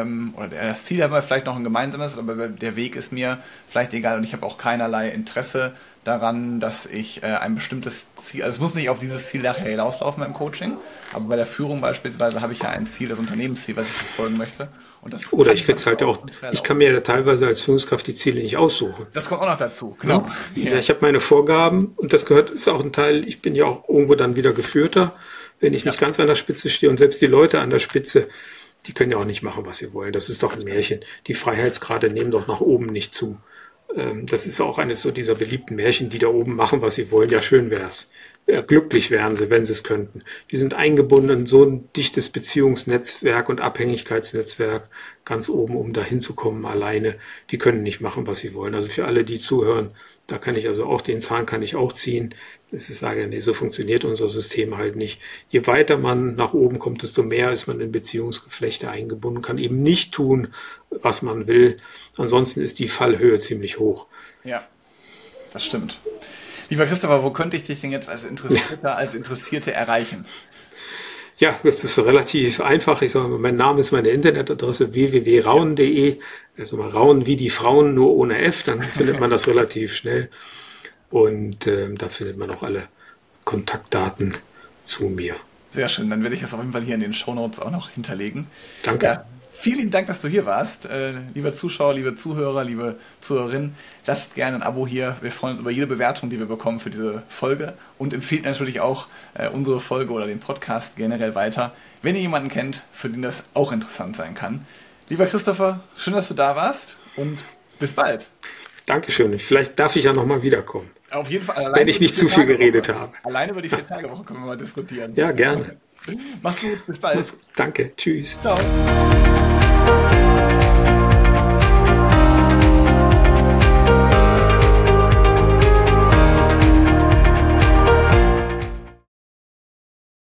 das Ziel haben wir vielleicht noch ein gemeinsames, aber der Weg ist mir vielleicht egal und ich habe auch keinerlei Interesse daran, dass ich ein bestimmtes Ziel, also es muss nicht auf dieses Ziel nachher hinauslaufen beim Coaching, aber bei der Führung beispielsweise habe ich ja ein Ziel, das Unternehmensziel, was ich verfolgen möchte. Und das oder ich krieg's halt auch, ich kann mir ja teilweise als Führungskraft die Ziele nicht aussuchen. Das kommt auch noch dazu, genau. Ja, ich habe meine Vorgaben und das ist auch ein Teil, ich bin ja auch irgendwo dann wieder Geführter, wenn ich nicht ganz an der Spitze stehe und selbst die Leute an der Spitze, die können ja auch nicht machen, was sie wollen. Das ist doch ein Märchen. Die Freiheitsgrade nehmen doch nach oben nicht zu. Das ist auch eines so dieser beliebten Märchen, die da oben machen, was sie wollen. Ja, schön wär's. Glücklich wären sie, wenn sie es könnten. Die sind eingebunden in so ein dichtes Beziehungsnetzwerk und Abhängigkeitsnetzwerk ganz oben, um da hinzukommen alleine. Die können nicht machen, was sie wollen. Also für alle, die zuhören, da kann ich also auch den Zahn kann ich auch ziehen. Das ist sage, nee, so funktioniert unser System halt nicht. Je weiter man nach oben kommt, desto mehr ist man in Beziehungsgeflechte eingebunden, kann eben nicht tun, was man will. Ansonsten ist die Fallhöhe ziemlich hoch. Ja, das stimmt. Lieber Christopher, wo könnte ich dich denn jetzt als Interessierte erreichen? Ja, das ist relativ einfach. Ich sage mal, mein Name ist meine Internetadresse www.rauen.de. Also mal Rauen wie die Frauen, nur ohne F, dann findet man das relativ schnell. Und da findet man auch alle Kontaktdaten zu mir. Sehr schön, dann werde ich das auf jeden Fall hier in den Shownotes auch noch hinterlegen. Danke. Ja, vielen lieben Dank, dass du hier warst. Liebe Zuschauer, liebe Zuhörer, liebe Zuhörerinnen, lasst gerne ein Abo hier. Wir freuen uns über jede Bewertung, die wir bekommen für diese Folge. Und empfehlt natürlich auch unsere Folge oder den Podcast generell weiter, wenn ihr jemanden kennt, für den das auch interessant sein kann. Lieber Christopher, schön, dass du da warst und bis bald. Dankeschön. Vielleicht darf ich ja nochmal wiederkommen. Auf jeden Fall. Wenn ich nicht zu viel geredet habe. Allein über die 4-Tage-Woche können wir mal diskutieren. Ja, gerne. Mach's gut, bis bald. Danke, tschüss. Ciao.